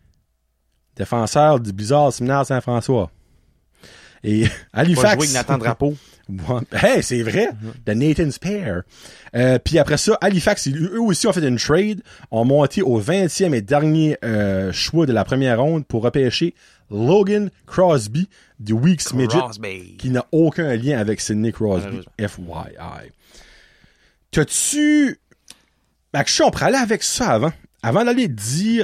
défenseur du Blizzard Séminaire Saint-François. Et Halifax. Va jouer avec Nathan Drapeau. Hey, c'est vrai, de Nathan's Pair. Puis après ça, Halifax, eux aussi ont fait une trade, ont monté au 20e et dernier choix de la première ronde pour repêcher Logan Crosby du Weeks Midget, qui n'a aucun lien avec Sidney Crosby. FYI. T'as-tu... Actually, on pourrait aller avec ça avant. Avant d'aller dire...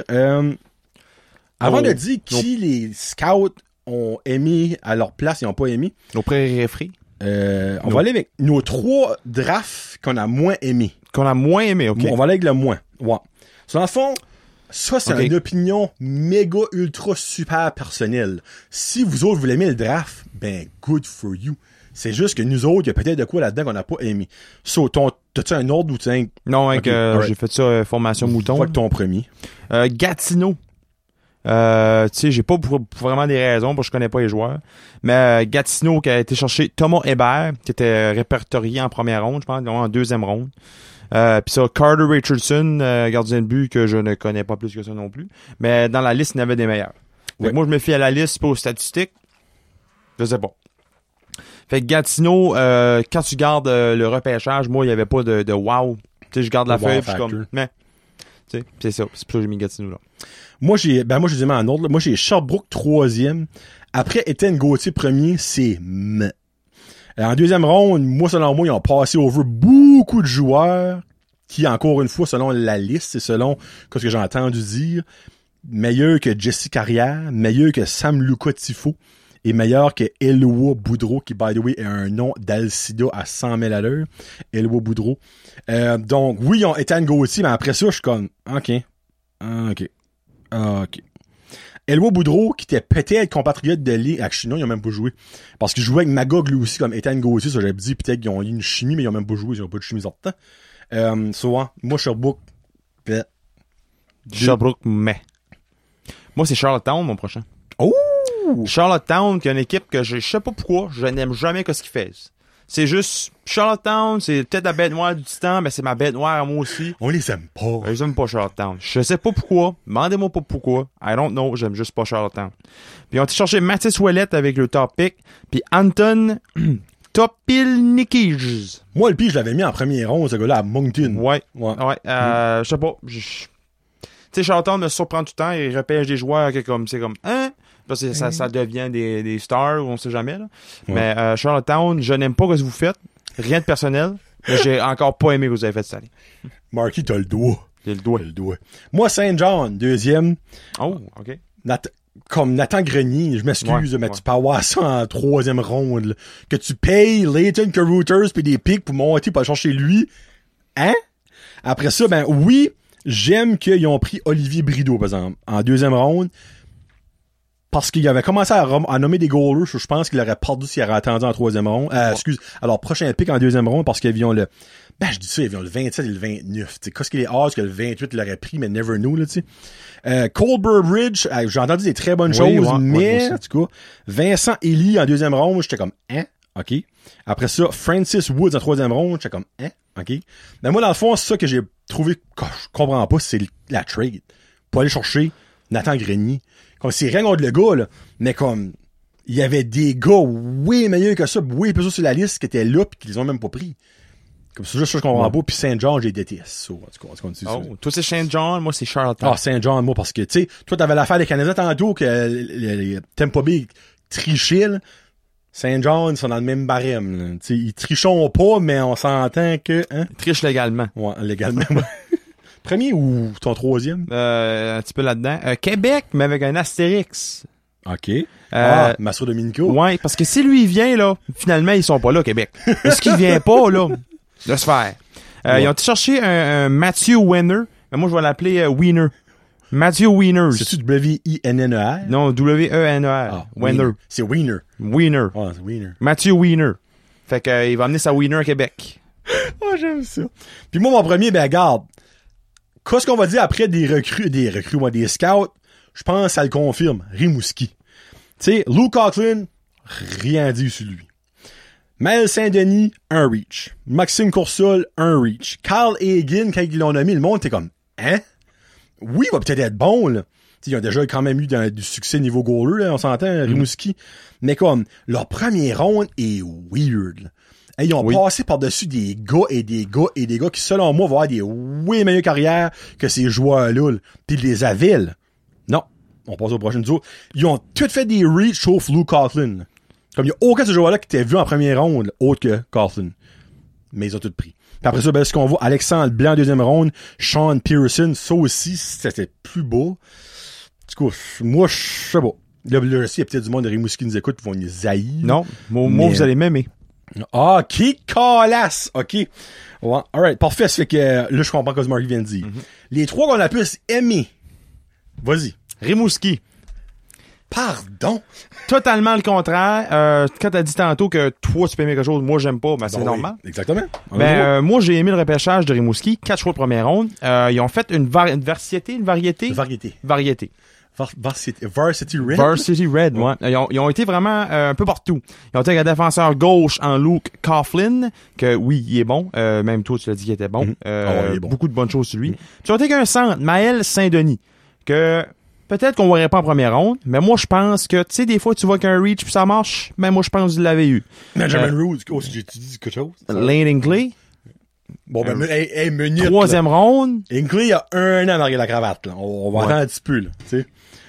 avant de dire qui les scouts ont aimé à leur place et n'ont pas aimé. Nos pré-réfrés. On va aller avec nos 3 drafts qu'on a moins aimés. Qu'on a moins aimé, OK. On va aller avec le moins. Ouais. Dans le fond, ça, c'est une opinion méga, ultra, super personnelle. Si vous autres, vous l'aimez le draft, ben, good for you. C'est juste que nous autres, il y a peut-être de quoi là-dedans qu'on n'a pas aimé. So, t'as-tu un ordre ou t'as... Non, j'ai fait ça, formation mouton. Faut que ton premier. Gatineau. Tu sais, j'ai pas vraiment des raisons parce que je connais pas les joueurs. Mais Gatineau qui a été chercher Thomas Hébert, qui était répertorié en première ronde, je pense, en deuxième ronde. Puis ça, Carter Richardson, gardien de but que je ne connais pas plus que ça non plus. Mais dans la liste, il y en avait des meilleurs. Ouais. Moi, je me fie à la liste, pas aux statistiques. Je sais pas. Fait que Gatineau, quand tu gardes le repêchage, moi, il y avait pas de wow. Tu sais, je garde la feuille, puis je suis comme... Mais, tu sais, c'est ça. C'est pour ça que j'ai mis Gatineau là. Moi, j'ai dit en ordre. Moi, j'ai Sherbrooke 3e. Après, Étienne Gauthier 1er, c'est me. En deuxième ronde, moi, selon moi, ils ont passé over beaucoup de joueurs qui, encore une fois, selon la liste et selon ce que j'ai entendu dire, meilleur que Jesse Carrière, meilleur que Sam Luca Tifo et meilleur que Eloi Boudreau, qui, by the way, est un nom d'Alcida à 100 000 à l'heure. Eloi Boudreau. Donc, oui, ils ont Étienne Gauthier, mais après ça, je suis comme, OK. Eloi Boudreau, qui était peut-être compatriote de Lee, actually, non, il a même pas joué. Parce qu'il jouait avec Magog, lui aussi, comme Étienne Gauthier, ça, j'avais dit, peut-être qu'ils ont eu une chimie, mais ils ont même pas joué, ils ont pas de chimie sortant. Souvent, moi, Sherbrooke, Sherbrooke, mais. Moi, c'est Charlottetown, mon prochain. Oh! Charlottetown, qui est une équipe que je sais pas pourquoi, je n'aime jamais ce qu'ils font. C'est juste, Charlottetown, c'est peut-être la bête noire du Titan, mais c'est ma bête noire à moi aussi. On les aime pas. Je aime pas Charlottetown. Je sais pas pourquoi. Demandez-moi pas pourquoi. I don't know. J'aime juste pas Charlottetown. Puis on a cherché Mathis Ouellette avec le top pick. Puis Anton Topilnikij. Moi, le pire, je l'avais mis en premier rond, ce gars-là, à Moncton. Ouais. Je sais pas. Tu sais, Charlottetown me surprend tout le temps. Il repêche des joueurs que c'est comme, hein? Parce que ça devient des stars, on sait jamais, là. Ouais. Mais Charlottetown, je n'aime pas ce que vous faites. Rien de personnel. Mais j'ai encore pas aimé ce que vous avez fait cette année. Marky, t'as le doigt. J'ai le doigt. Moi, Saint John, deuxième. Oh, OK. Comme Nathan Grenier, je m'excuse, mais tu peux avoir ça en troisième ronde. Là. Que tu payes Leighton Carouters pis des pics pour monter pour aller chercher lui. Hein? Après ça, ben oui, j'aime qu'ils ont pris Olivier Brideau, par exemple, en deuxième ronde. Parce qu'il avait commencé à nommer des goalers, je pense qu'il aurait perdu s'il avait attendu en troisième ronde. Alors, prochain pick en deuxième ronde, parce qu'ils ont le... Ben, je dis ça, ils ont le 27 et le 29. T'sais, qu'est-ce qu'il est hâte que le 28 l'aurait pris, mais never know, là, tu sais. Cole Burbridge, j'ai entendu des très bonnes choses, mais, en tout cas, Vincent Elie en deuxième ronde, j'étais comme, hein? OK. Après ça, Francis Woods en troisième ronde, j'étais comme, hein? OK. Mais moi, dans le fond, c'est ça que j'ai trouvé que je comprends pas, c'est la trade. Pour aller chercher Nathan Grenier. Comme c'est rien contre le gars, là, mais comme il y avait des gars way meilleurs que ça, way plus sur la liste qui étaient là pis qu'ils les ont même pas pris. Comme c'est juste ça que je comprends pas, puis Saint John, j'ai détesté ça. Toi c'est Saint John, moi c'est Charlottetown. Ah, Saint John, moi, parce que tu sais, toi t'avais l'affaire des Canadiens tantôt que Tampa Bay trichait, là. Saint John, ils sont dans le même barème. Tu sais, ils trichons pas, mais on s'entend que hein? Ils trichent légalement. Ouais, légalement. Premier ou ton troisième? Un petit peu là-dedans. Québec, mais avec un astérix. OK. Mastro Domenico. Ouais, parce que si lui il vient, là, finalement, ils sont pas là, Québec. Est-ce qu'il vient pas, là? Laisse faire. Ils ont cherché un Matthew Wiener. Mais moi, je vais l'appeler Wiener. Matthew Wieners. C'est-tu W-I-N-N-E-R? Non, W-E-N-E-R. Ah, Wiener. C'est Wiener. Wiener. Ouais, c'est Wiener. Matthew Wiener. Fait que, il va amener sa Wiener à Québec. Oh, j'aime ça. Puis moi, mon premier, ben, regarde. Qu'est-ce qu'on va dire après des recrues, moi, des scouts? Je pense que ça le confirme. Rimouski. Tu sais, Lou Coughlin, rien dit sur lui. Maël Saint-Denis, un reach. Maxime Coursol, un reach. Carl Hagen, quand ils l'ont nommé, le monde était comme, hein? Oui, il va peut-être être bon, là. T'sais, ils ont déjà quand même eu du succès niveau goaler, là, on s'entend, Rimouski. Mais comme, leur premier round est weird, là. Et ils ont passé par-dessus des gars et des gars et des gars qui, selon moi, vont avoir des way meilleures carrières que ces joueurs-là, là. Pis ils les avaient, là. Non. On passe au prochain tour. Ils ont tout fait des reach sauf Lou Coughlin. Comme il y a aucun de ces joueurs-là qui était vu en première ronde, autre que Coughlin. Mais ils ont tout pris. Puis après ça, ben, ce qu'on voit, Alexandre Blanc en deuxième ronde, Sean Pearson, ça aussi, c'était plus beau. Du coup, moi, je sais pas. Là, il y a peut-être du monde de Rimouski qui nous écoute, qui vont nous haïr. Non. Moi, vous allez m'aimer. Ah, qui calasse! OK. Ouais. Alright, parfait. Ça fait que, là, je comprends ce que Mark vient de dire. Les trois qu'on a plus aimé. Vas-y. Rimouski. Pardon? Totalement le contraire. Quand t'as dit tantôt que toi, tu peux aimer quelque chose, moi, j'aime pas, ben, c'est normal. Oui, exactement. Moi, j'ai aimé le repêchage de Rimouski. 4 choix de première ronde. Ils ont fait une variété. Varsity Red. Varsity Red, ouais. Ils ont été vraiment un peu partout. Ils ont été un défenseur gauche en Luke Coughlin, que oui, il est bon. Même toi, tu l'as dit qu'il était bon. Il est bon. Beaucoup de bonnes choses sur lui. Puis ils ont été qu'un centre, Maël Saint-Denis, que peut-être qu'on verrait pas en première ronde, mais moi, je pense que, tu sais, des fois, tu vois qu'un reach puis ça marche, mais moi, je pense que vous l'avez eu. Benjamin Rhodes, si j'ai dit quelque chose. Lane Ingley. Bon, ben, minute. Troisième ronde. Ingley, il y a 1 an derrière la cravate, là. On va attendre un petit peu, là, tu sais.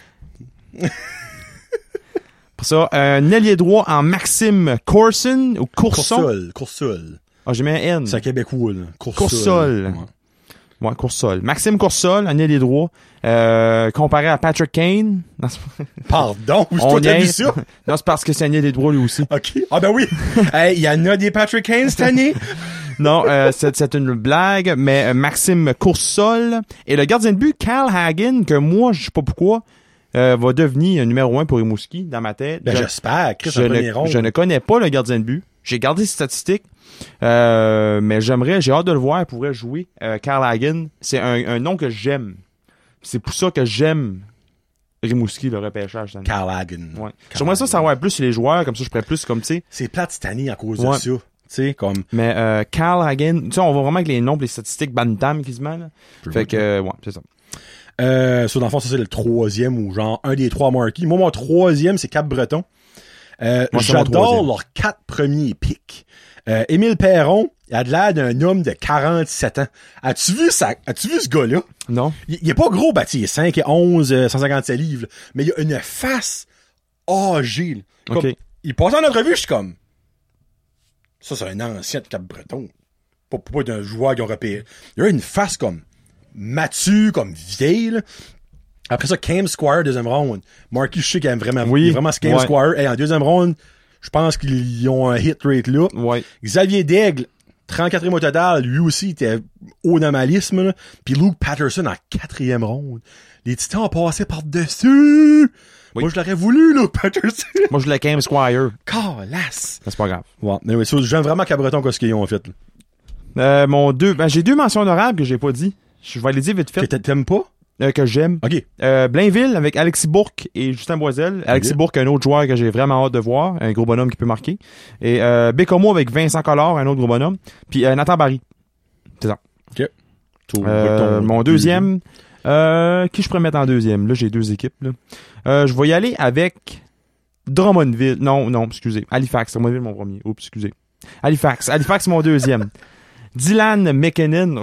Pour ça, un ailier droit en Maxime Courson ou Coursol. Coursol. Ah, j'ai mis un N. C'est un Québécois, là. Coursol. Ouais, Coursol. Maxime Coursol, un ailier droit, comparé à Patrick Kane. Pardon, où t'as vu ça? Non, c'est parce que c'est un ailier droit, lui aussi. OK. Ah, ben oui. Il y en a des Patrick Kane cette année? Non, c'est une blague, mais Maxime Coursol et le gardien de but, Carl Hagen, que moi, je sais pas pourquoi, va devenir numéro 1 pour Rimouski dans ma tête. Ben, j'espère. Je ne connais pas le gardien de but. J'ai gardé ses statistiques. Mais j'ai hâte de le voir. Il pourrait jouer. Carl Hagen, c'est un nom que j'aime. C'est pour ça que j'aime Rimouski, le repêchage. Carl Hagen. Ouais. J'aimerais ça savoir plus sur les joueurs, comme ça je pourrais plus, comme tu sais. C'est plate cette année à cause de ça. Tu sais, comme... Mais Carl Hagen, tu sais, on voit vraiment avec les nombres, les statistiques bantam quasiment, là. Fait que, ouais, c'est ça. Dans le fond, ça c'est le troisième ou genre un des trois marqués. Moi, mon troisième, c'est Cap-Breton. J'adore leurs 4 premiers picks. Émile Perron, il a de l'air d'un homme de 47 ans. As-tu vu ce gars-là? Non. Il est pas gros, il est 5 et 11, 157 livres, mais il a une face âgée. Comme, il passe en entrevue, je suis comme... Ça, c'est un ancien de Cap-Breton. Pas d'un joueur qui ont repéré. Il a une face comme mature, comme vieille, là. Après ça, Cam Squire, deuxième round. Marky, je sais qu'il aime vraiment, il est vraiment ce Cam Squire. Et en deuxième round, je pense qu'ils ont un hit rate là. Ouais. Xavier Daigle, 34e au total, lui aussi, était haut dans ma liste, là. Puis Luke Patterson en 4e round. Les Titans ont passé par-dessus. Oui. Moi, je l'aurais voulu, Luke Patterson. Moi, je l'ai Cam Squire. Calasse. C'est pas grave. Ouais. Mais j'aime vraiment Cabreton qu'est-ce qu'ils ont fait, là. J'ai 2 mentions honorables que j'ai pas dit. Je vais les dire vite fait. Que t'aimes pas? Que j'aime. OK. Blainville avec Alexis Bourque et Justin Boisel. Alexis Bourque, un autre joueur que j'ai vraiment hâte de voir. Un gros bonhomme qui peut marquer. Et Bécomo avec Vincent Collard, un autre gros bonhomme. Puis Nathan Barry. C'est ça. OK. Mon deuxième. Qui je pourrais mettre en deuxième? Là, j'ai 2 équipes. Là. Je vais y aller avec Drummondville. Non, excusez. Halifax. Drummondville, mon premier. Oups, excusez. Halifax, mon deuxième. Dylan McKinnon,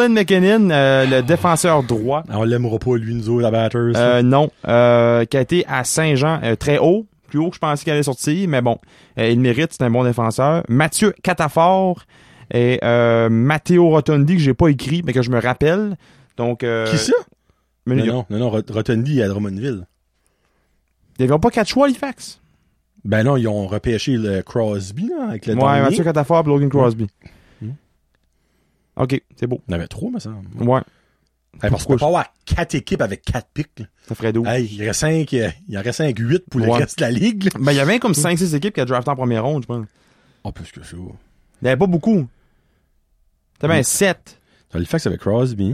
le défenseur droit. On l'aimera pas, lui, nous autres, la batteuse. Non, qui a été à Saint-Jean, très haut, plus haut que je pensais qu'il allait sortir, mais bon, il mérite, c'est un bon défenseur. Mathieu Catafort et Matteo Rotondi, que j'ai pas écrit, mais que je me rappelle. Donc, qui ça? Non, Rotondi est à Drummondville. Ils n'avaient pas 4 choix, Halifax? Ben non, ils ont repêché le Crosby, là, avec le dernier. Mathieu Catafort et Logan Crosby. OK, c'est beau. Il y en avait 3, me semble. Ouais. Parce qu'on peut pas avoir 4 équipes avec 4 picks. Là. Ça ferait 12. Il y en reste 5, 8 pour le reste de la ligue. Là. Ben, il y avait comme 5-6 équipes qui a drafté en première ronde, je pense. Oh, plus que ça. Il n'y avait pas beaucoup. T'avais un 7. Halifax avec Crosby,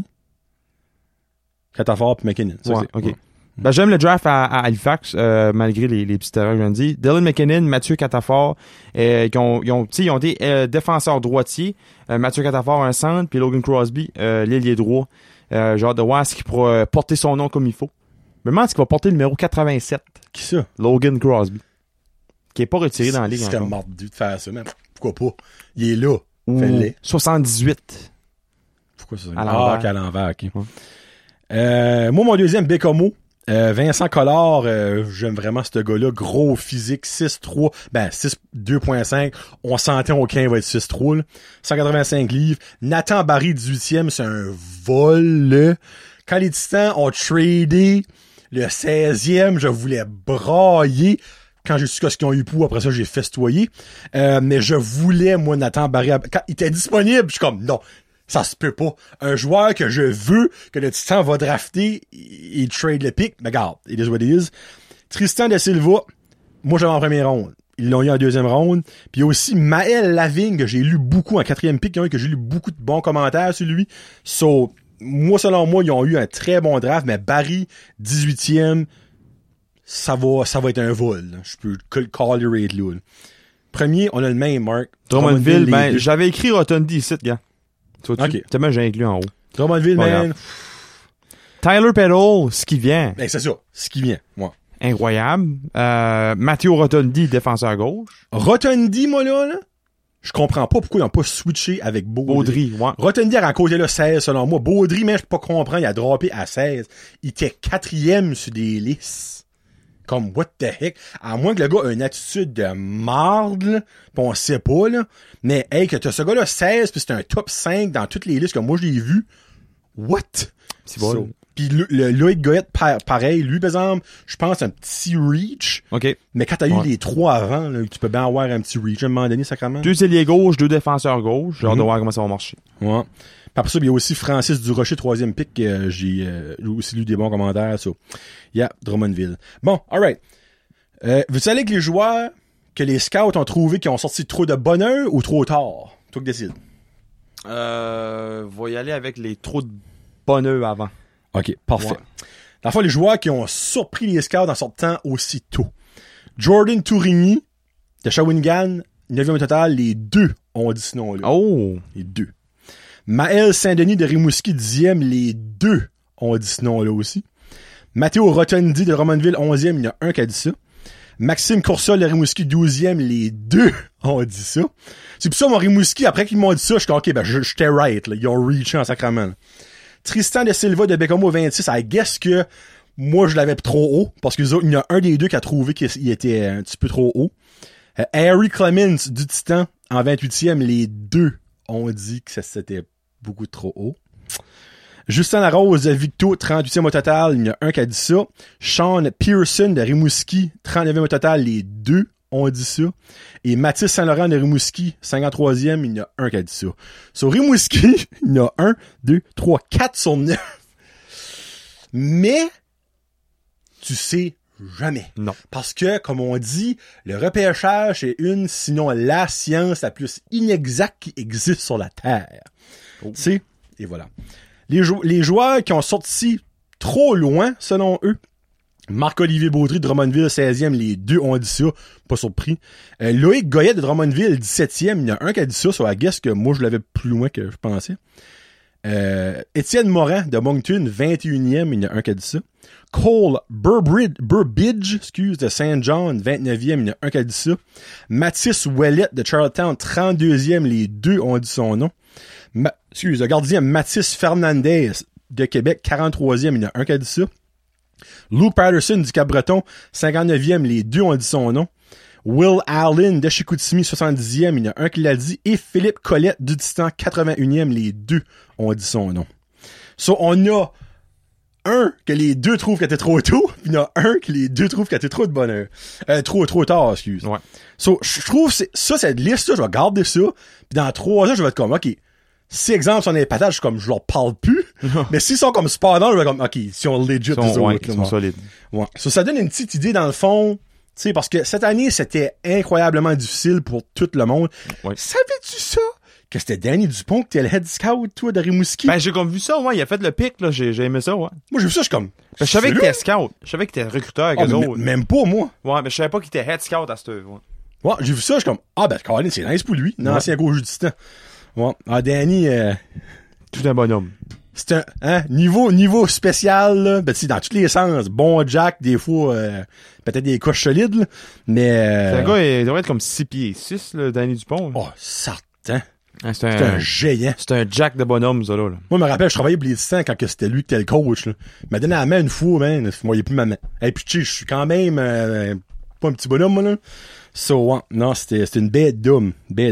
Catafort et McKinnon. Ça, OK. Ouais. Ben, j'aime le draft à Halifax, malgré les petites erreurs que je viens de dire. Dylan McKinnon, Mathieu Catafort, ils ont été défenseurs droitiers. Mathieu Catafort, un centre, puis Logan Crosby, l'ailier droit. Genre de voir ce qu'il pourra porter son nom comme il faut. Je me demande ce qu'il va porter le numéro 87. Qui ça? Logan Crosby. Qui est pas retiré dans la ligue. C'est mordu de faire ça, mais pourquoi pas? Il est là. Fais-le. 78. Pourquoi ça? À l'envers, OK. Ouais. Moi, mon deuxième, Bécomo. Vincent Collard, j'aime vraiment ce gars-là. Gros physique, 6'3", 2.5. On s'entend aucun va être 6'3", 185 livres. Nathan Barry, 18e, c'est un vol, là. Quand les Titans ont tradé le 16e, je voulais brailler. Quand j'ai su ce qu'ils ont eu pour, après ça, j'ai festoyé. Mais je voulais, moi, Nathan Barry, quand il était disponible, je suis comme, non. Ça se peut pas. Un joueur que je veux, que le Titan va drafter, il trade le pick. Mais regarde, it is what it is. Tristan de Silva, moi j'avais en première ronde. Ils l'ont eu en deuxième ronde. Puis il y a aussi Maël Lavigne, que j'ai lu beaucoup en 4e pick, que j'ai lu beaucoup de bons commentaires sur lui. So, moi, selon moi, ils ont eu un très bon draft, mais Barry, 18e, ça va être un vol. Là. Je peux call the rate là. Premier, on a le même, Mark. Drummondville, j'avais écrit Rotondi ici, gars. Okay. C'est moi j'ai inclus en haut. Drummondville, man. Tyler Peddle, ce qui vient. Ben, c'est ça. Ce qui vient. Ouais. Incroyable. Matteo Rotondi, défenseur gauche. Rotondi, moi, là, je comprends pas pourquoi ils n'ont pas switché avec Baudry. Ouais. Rotondi a rencontré là 16, selon moi. Baudry, mais je peux pas comprendre, il a droppé à 16. Il était 4e sur des listes. Comme, what the heck? À moins que le gars ait une attitude de marde, là, pis on sait pas, là. Mais, hey, que t'as ce gars-là 16, pis c'est un top 5 dans toutes les listes que moi, je l'ai vu. What? C'est bon. So, pis le Loïc Goyette, pareil. Lui, par exemple, je pense un petit reach. OK. Mais quand t'as eu les 3 avant, là, tu peux bien avoir un petit reach à un moment donné, sacrément. 2 ailiers gauche, 2 défenseurs gauche. J'ai hâte de voir comment ça va marcher. Ouais. Après ça, il y a aussi Francis Durocher, 3e pick, j'ai aussi lu des bons commentaires, ça. Yeah, Drummondville. Bon, alright. Veux-tu aller avec les joueurs que les scouts ont trouvé qui ont sorti trop de bonheur ou trop tard? Toi qui décides. Va y aller avec les trop de bonheur avant. OK, parfait. Ouais. Dans le fond, les joueurs qui ont surpris les scouts en sortant aussitôt. Jordan Tourigny de Shawinigan, 9e au total, les deux ont dit ce nom-là. Oh! Les deux. Maël Saint-Denis de Rimouski, 10e, les deux ont dit ce nom-là aussi. Mathéo Rotondi de Drummondville, 11e, il y en a un qui a dit ça. Maxime Coursol de Rimouski, 12e, les deux ont dit ça. C'est pour ça, mon Rimouski, après qu'ils m'ont dit ça, je suis comme, OK, ben, j'étais right, là. Ils ont reaché en sacrament, là. Tristan de Silva de Bécamo, 26, I guess que moi, je l'avais trop haut, parce qu'il y en a un des deux qui a trouvé qu'il était un petit peu trop haut. Harry Clemens du Titan, en 28e, les deux ont dit que c'était beaucoup trop haut. Justin Larose de Victo, 38e au total, il y en a un qui a dit ça. Sean Pearson de Rimouski, 39e au total, les deux ont dit ça. Et Mathis Saint-Laurent de Rimouski, 53e, il y en a un qui a dit ça. Sur Rimouski, il y en a 1, 2, 3, 4 sur 9. Mais, tu sais jamais. Non. Parce que, comme on dit, le repêchage est une, sinon la science la plus inexacte qui existe sur la Terre. Tu sais, et voilà. Les joueurs qui ont sorti trop loin, selon eux, Marc-Olivier Baudry de Drummondville, 16e, les deux ont dit ça, pas surpris. Loïc Goyet de Drummondville, 17e, il y en a un qui a dit ça, sur la guess que moi je l'avais plus loin que je pensais. Étienne Morin de Moncton, 21e, il y en a un qui a dit ça. Cole Burbidge, de Saint John, 29e, il y en a un qui a dit ça. Mathis Ouellet de Charlottetown, 32e, les deux ont dit son nom. Le gardien Mathis Fernandez de Québec, 43e, il y en a un qui a dit ça. Luke Patterson du Cap-Breton, 59e, les deux ont dit son nom. Will Allen de Chicoutimi, 70e, il y en a un qui l'a dit. Et Philippe Collette du Titan, 81e, les deux ont dit son nom. So, on a un que les deux trouvent qu'il était trop tôt, puis il y en a un que les deux trouvent qu'il était trop de bonheur. Trop tard, excuse. Ouais. So, je trouve cette liste-là, je vais garder ça, puis dans 3 ans, je vais être comme, OK, si exemple sont des patates, je suis comme, je leur parle plus, mais s'ils sont comme Spadon, je vais comme, OK, ils sont legit, Ils sont solides. Ouais. Ça donne une petite idée dans le fond, tu sais, parce que cette année, c'était incroyablement difficile pour tout le monde. Ouais. Savais-tu ça? Que c'était Danny Dupont que t'es le head scout, toi, de Rimouski? Ben, j'ai comme vu ça, ouais, il a fait le pic, là, j'ai aimé ça, ouais. Moi, j'ai vu ça, je suis comme... Ben, je savais qu'il était scout. Je savais qu'il était recruteur avec eux autres. Même pas, moi. Ouais, mais je savais pas qu'il était head scout à cette ouais. Ouais, j'ai vu ça, je suis comme, ben, Colin, c'est nice pour lui. L'ancien gauche du Titan. Ouais. Danny, tout un bonhomme. C'est un, niveau spécial, là. Ben, tu sais, dans tous les sens. Bon Jack, des fois, peut-être des couches solides, là. Mais, C'est un gars, il devrait être comme 6 pieds 6, là, Danny Dupont. Oh, certain. Ah, c'est un géant. C'est un Jack de bonhomme, ça, là. Moi, je me rappelle, je travaillais pour les Titans quand c'était lui qui était le coach, là. Il m'a donné la main une fois, man. Moi, il est plus ma main. Et puis, tu sais, je suis quand même, pas un petit bonhomme, moi, là. So, ouais. Non, c'était une bête d'homme.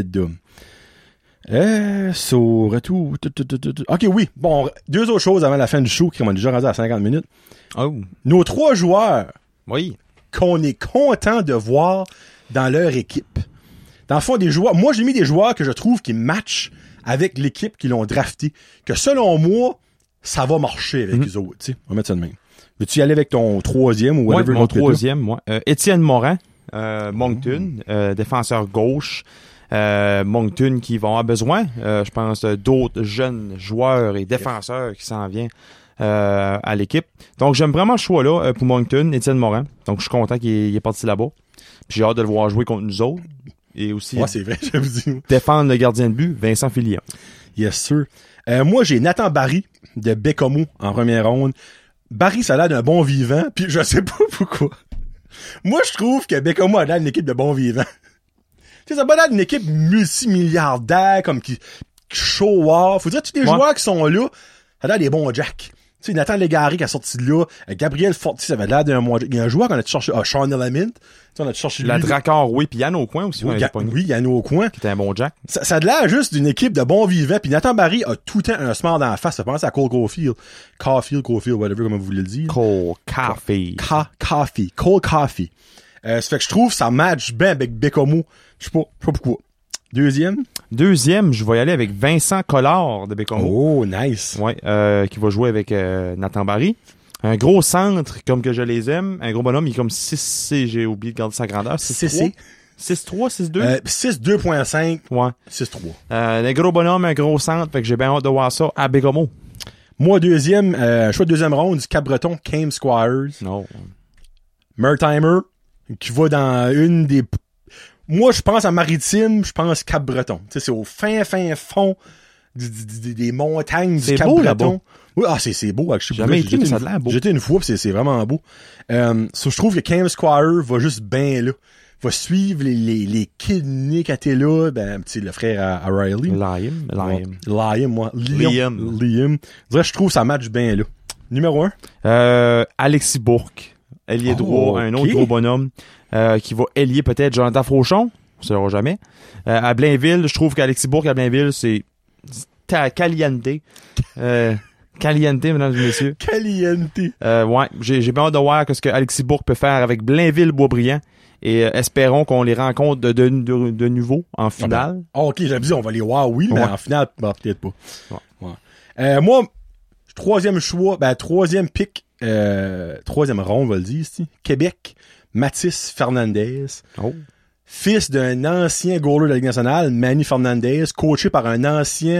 Retour. OK, oui. Bon, 2 autres choses avant la fin du show qui m'ont déjà rendu à 50 minutes. Oh. Nos 3 joueurs. Oui. Qu'on est content de voir dans leur équipe. Dans le fond, des joueurs. Moi, j'ai mis des joueurs que je trouve qui matchent avec l'équipe qui l'ont drafté. Que selon moi, ça va marcher avec les autres. Tu sais, on va mettre ça de même. Veux-tu y aller avec ton 3e ou whatever? Ouais, mon 3e, moi. Étienne Morin, Moncton, défenseur gauche. Moncton qui vont avoir besoin, je pense, d'autres jeunes joueurs et défenseurs qui s'en viennent à l'équipe. Donc, j'aime vraiment le choix-là pour Moncton, Étienne Morin. Donc, je suis content qu'il est parti là-bas. Puis j'ai hâte de le voir jouer contre nous autres. Et aussi, c'est vrai, je vous dis. Défendre le gardien de but, Vincent Filion. Yes, sir. Moi, j'ai Nathan Barry de Bécomo en première ronde. Barry, ça a l'air d'un bon vivant, puis je sais pas pourquoi. Moi, je trouve que Bécomo a l'air d'une équipe de bons vivants. Tu sais, ça a pas l'air d'une équipe multimilliardaire, comme qui show off. Faut dire, tous les joueurs qui sont là, ça a l'air des bons Jack. Tu sais, Nathan Légaré qui a sorti de là, Gabriel Forti, ça avait l'air d'un bon Jack. Il y a un joueur qu'on a cherché, Sean Element. Tu sais, on a cherché lui. La Dracor, oui, puis Yann Aucoin aussi. Oui, Yann Aucoin. Qui était un bon Jack. Ça a l'air juste d'une équipe de bons vivants. Puis Nathan Barry a tout le temps un smile dans la face. Ça pense à Cole Caulfield, whatever, comme vous voulez le dire. Cole Caulfield. Cole Caulfield. Ça fait que je trouve ça match bien avec Bécomo. Je sais pas pourquoi. Deuxième, je vais y aller avec Vincent Collard de Bécomo. Oh, nice. Ouais, qui va jouer avec Nathan Barry. Un gros centre, comme que je les aime. Un gros bonhomme, il est comme 6C, j'ai oublié de garder sa grandeur. 6C? 6'3", 6'2"? 6'2.5. Ouais. 6'3. Un gros bonhomme, un gros centre, fait que j'ai bien hâte de voir ça à Bécomo. Moi, choix de deuxième ronde du Cap-Breton, Cam Squires. Non. Mertimer, qui va dans une des... Moi, je pense à Maritime, je pense Cap-Breton. Tu sais, c'est au fin fond des montagnes du Cap-Breton. Cap-Breton. Oui, c'est beau. J'ai jamais été, mais ça a l'air beau. J'étais une fois, pis c'est vraiment beau. Je trouve que Cam Squire va juste bien là. Va suivre les kidneys quand t'es là. Ben, le frère à Riley. Liam. Je trouve ça match bien là. Numéro 1. Alexis Bourque. Ailier droit, un autre gros bonhomme, qui va ailier peut-être Jonathan Fauchon. On ne saura jamais. À Blainville, je trouve qu'Alexis Bourque à Blainville, c'est caliente. Caliente, mesdames et messieurs. Caliente. Ouais, j'ai bien hâte de voir ce que Alexis Bourque peut faire avec Blainville-Boisbriand. Et espérons qu'on les rencontre de nouveau en finale. OK, j'avais dit on va les voir, oui, mais en finale, peut-être pas. Ouais. Moi, troisième pick, troisième rond, on va le dire ici. Québec, Mathis Fernandez. Oh. Fils d'un ancien goaler de la Ligue nationale, Manny Fernandez, coaché par un ancien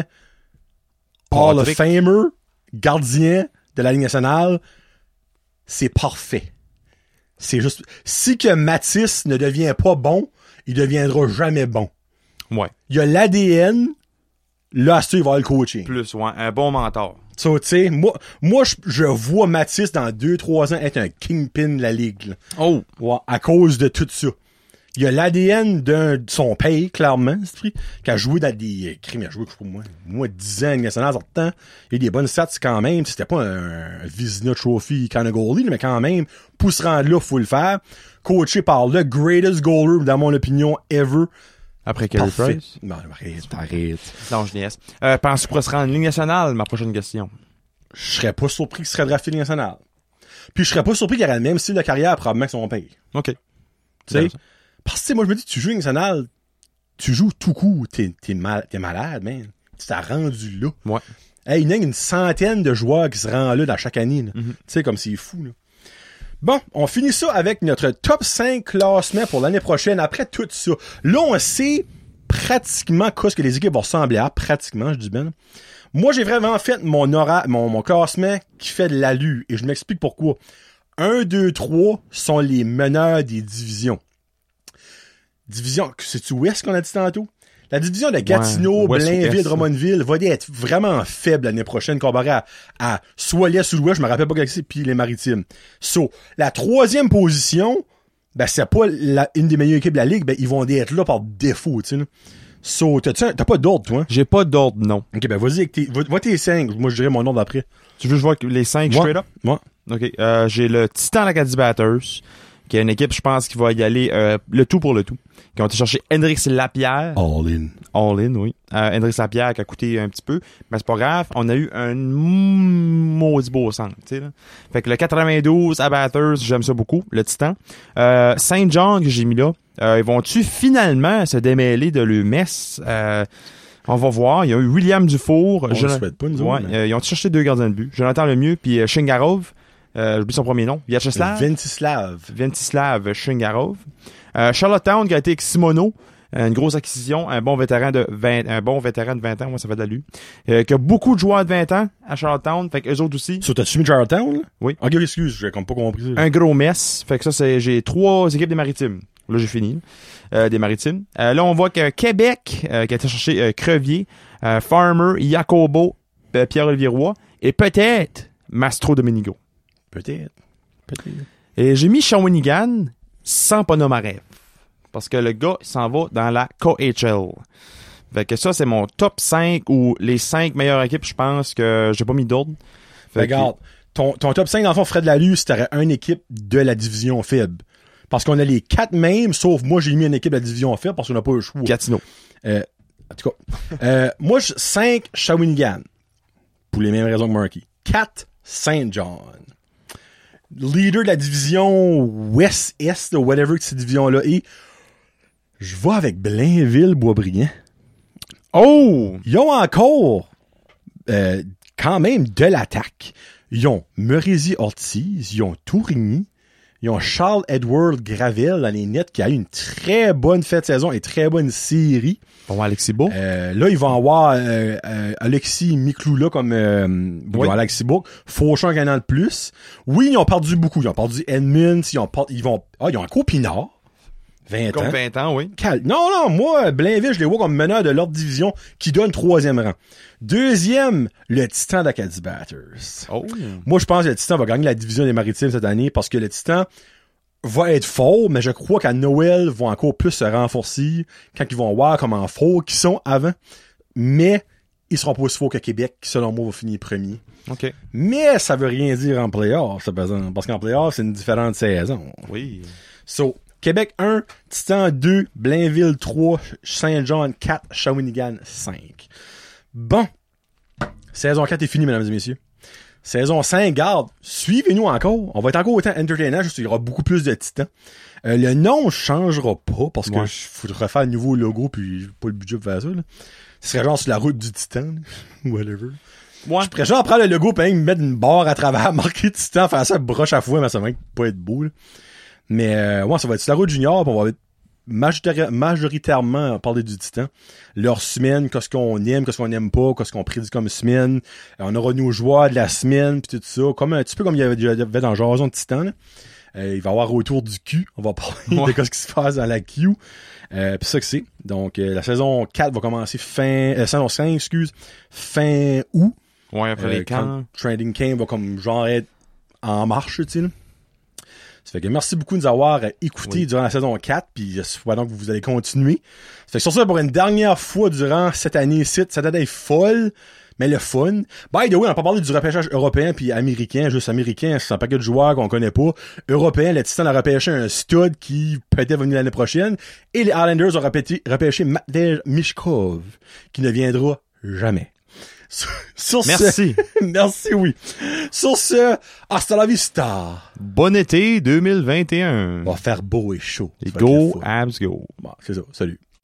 Hall of Famer, gardien de la Ligue nationale. C'est parfait. C'est juste... Si que Mathis ne devient pas bon, il deviendra jamais bon. Ouais. Il y a l'ADN, là, il va le coacher. Plus, ouais, un bon mentor. So, tu sais, moi, je vois Mathis dans 2-3 ans être un kingpin de la Ligue. Là. Oh! Ouais, à cause de tout ça. Il y a l'ADN de son pays, clairement, qui a joué dans des crimes. Il a joué, pour moi, 10 ans, national, en temps. Il y a des bonnes stats quand même. C'était pas un Vizina Trophy kind of goalie, mais quand même, pour se rendre là, faut le faire. Coaché par le greatest goaler, dans mon opinion, ever. Après Carey Price? Non, arrête. Non, je niaise. Penses-tu qu'on se rend en Ligue nationale, ma prochaine question? Je serais pas surpris qu'il serait drafté Ligue nationale. Puis je serais pas surpris qu'il aurait le même style de carrière probablement que son père. OK. Tu sais? Parce que, moi, je me dis, tu joues Ligue nationale, tu joues tout court, t'es malade, man. Tu t'es rendu là. Ouais. Hey, il y a une centaine de joueurs qui se rendent là dans chaque année, là. Tu sais, comme c'est fou, là. Bon, on finit ça avec notre top 5 classement pour l'année prochaine. Après tout ça, là, on sait pratiquement ce que les équipes vont ressembler à. Pratiquement, je dis bien. Moi, j'ai vraiment fait mon classement qui fait de l'allure. Et je m'explique pourquoi. 1, 2, 3 sont les meneurs des divisions. Division, c'est-tu ouest qu'on a dit tantôt? La division de Gatineau, Blainville, Drummondville va être vraiment faible l'année prochaine comparé à soit l'Est ou l'Ouest, je me rappelle pas c'est, puis les Maritimes. So, la troisième position, ben c'est pas une des meilleures équipes de la Ligue, ben ils vont être là par défaut, tu sais. So, t'as pas d'ordre, toi? J'ai pas d'ordre, non. Ok, ben vas-y avec tes 5. Moi, je dirais mon ordre après. Tu veux que je vois les 5 straight up? Ouais. Ok, j'ai le Titan Acadie Batters, qui est une équipe, je pense, qui va y aller le tout pour le tout. Qui ont été chercher Hendrix Lapierre. All in, oui. Hendrix Lapierre qui a coûté un petit peu, mais c'est pas grave. On a eu un maudit beau centre, tu sais, là. Fait que le 92 à Batters, j'aime ça beaucoup, le Titan. Saint John que j'ai mis là, ils vont-tu finalement se démêler de l'UMS? On va voir. Il y a eu William Dufour. On le souhaite pas, nous autres, ils ont cherché 2 gardiens de but. Jonathan Lemieux puis Shingarov. J'oublie son premier nom. Ventislav Shingarov. Charlottetown qui a été avec Simoneau. Une grosse acquisition. Un bon vétéran de 20 ans. Moi, ça fait de l'allure. Qui a beaucoup de joueurs de 20 ans à Charlottetown. Fait qu'eux autres aussi. So, t'as-tu mis Charlottetown, là? Oui. Ok, excuse, j'ai comme pas compris. Un gros mess. Fait que ça, j'ai 3 équipes des Maritimes. Là, j'ai fini. Des Maritimes. Là, on voit que Québec, qui a été chercher Crevier, Farmer, Jacobo, Pierre-Olivier Roy, et peut-être Mastro Domenico. Peut-être. Et j'ai mis Shawinigan sans Ponomarev. Parce que le gars, il s'en va dans la KHL. Fait que ça, c'est mon top 5 ou les 5 meilleures équipes, je pense que j'ai pas mis d'ordre. Regarde, ton top 5, dans le fond, ferait de la lue si t'aurais une équipe de la division faible. Parce qu'on a les 4 mêmes, sauf moi, j'ai mis une équipe de la division faible parce qu'on n'a pas le choix. Gatineau. En tout cas, moi, 5 Shawinigan. Pour les mêmes raisons que Marky. 4 Saint John. Leader de la division Ouest-Est, ou whatever que cette division-là est. Je vais avec Blainville-Boisbriand. Oh! Ils ont encore quand même de l'attaque. Ils ont Merisi-Ortiz, ils ont Tourigny, Ils ont Charles Edward Gravel dans les nets qui a eu une très bonne fin de saison et très bonne série. Pour Alexis Bourque. Là, ils vont avoir Alexis Miklula comme Oui. Alexis Bourque. Fauchon un an de plus. Oui, ils ont perdu beaucoup. Ils ont perdu Edmunds. Ils ont un Copinard. 20 Comme ans. 20 ans, oui. Non, moi, Blainville, je les vois comme meneur de l'autre division qui donne 3e rang. 2e, le Titan d'Acadie Batters. Oh. Moi, je pense que le Titan va gagner la division des Maritimes cette année parce que le Titan va être fort, mais je crois qu'à Noël, vont encore plus se renforcer quand ils vont voir comment forts qu'ils sont avant. Mais ils seront pas aussi forts que Québec, qui selon moi va finir premier. OK. Mais ça veut rien dire en playoff, ça, parce qu'en playoff, c'est une différente saison. Oui. So, Québec 1, Titan 2, Blainville 3, Saint-John 4, Shawinigan 5. Bon. Saison 4 est finie, mesdames et messieurs. Saison 5, garde, suivez-nous encore. On va être encore autant entertainant, juste qu'il y aura beaucoup plus de Titans. Le nom changera pas, parce que faudra faire un nouveau logo, puis j'ai pas le budget pour faire ça, là. Ce serait genre sur la route du Titan, là. Whatever. Ouais. Je pourrais genre prendre le logo, puis me mettre une barre à travers, marquer Titan, faire ça broche à fouet, mais ça va pas être beau, là. Mais ouais, ça va être sur la route junior, puis on va être majoritairement parler du Titan. Leur semaine, qu'est-ce qu'on aime, qu'est-ce qu'on aime pas, qu'est-ce qu'on prédit comme semaine. On aura nos joueurs de la semaine, puis tout ça. Comme un petit peu comme il y avait dans Jason de Titan, là. Il va y avoir autour du Q. On va parler de ce qui se passe dans la Q. Puis ça que c'est. Donc, la saison 4 va commencer saison 5, fin août. Ouais, après les camps. Trending Camp va comme genre être en marche, tu sais, là. Ça fait que merci beaucoup de nous avoir écoutés durant la saison 4, puis j'espère donc que vous allez continuer. Ça fait que sur ça, pour une dernière fois durant cette année-ci, cette année est folle, mais le fun. By the way, on n'a pas parlé du repêchage européen puis américain, juste américain, c'est un paquet de joueurs qu'on connaît pas. Européen, le Titan a repêché un stud qui peut-être venir l'année prochaine, et les Islanders ont repêché Matej Mishkov, qui ne viendra jamais. Merci. Merci, oui. Sur ce, hasta la vista. Bon été 2021. On va faire beau et chaud. Et go, Abs, go. Bon, c'est ça. Salut.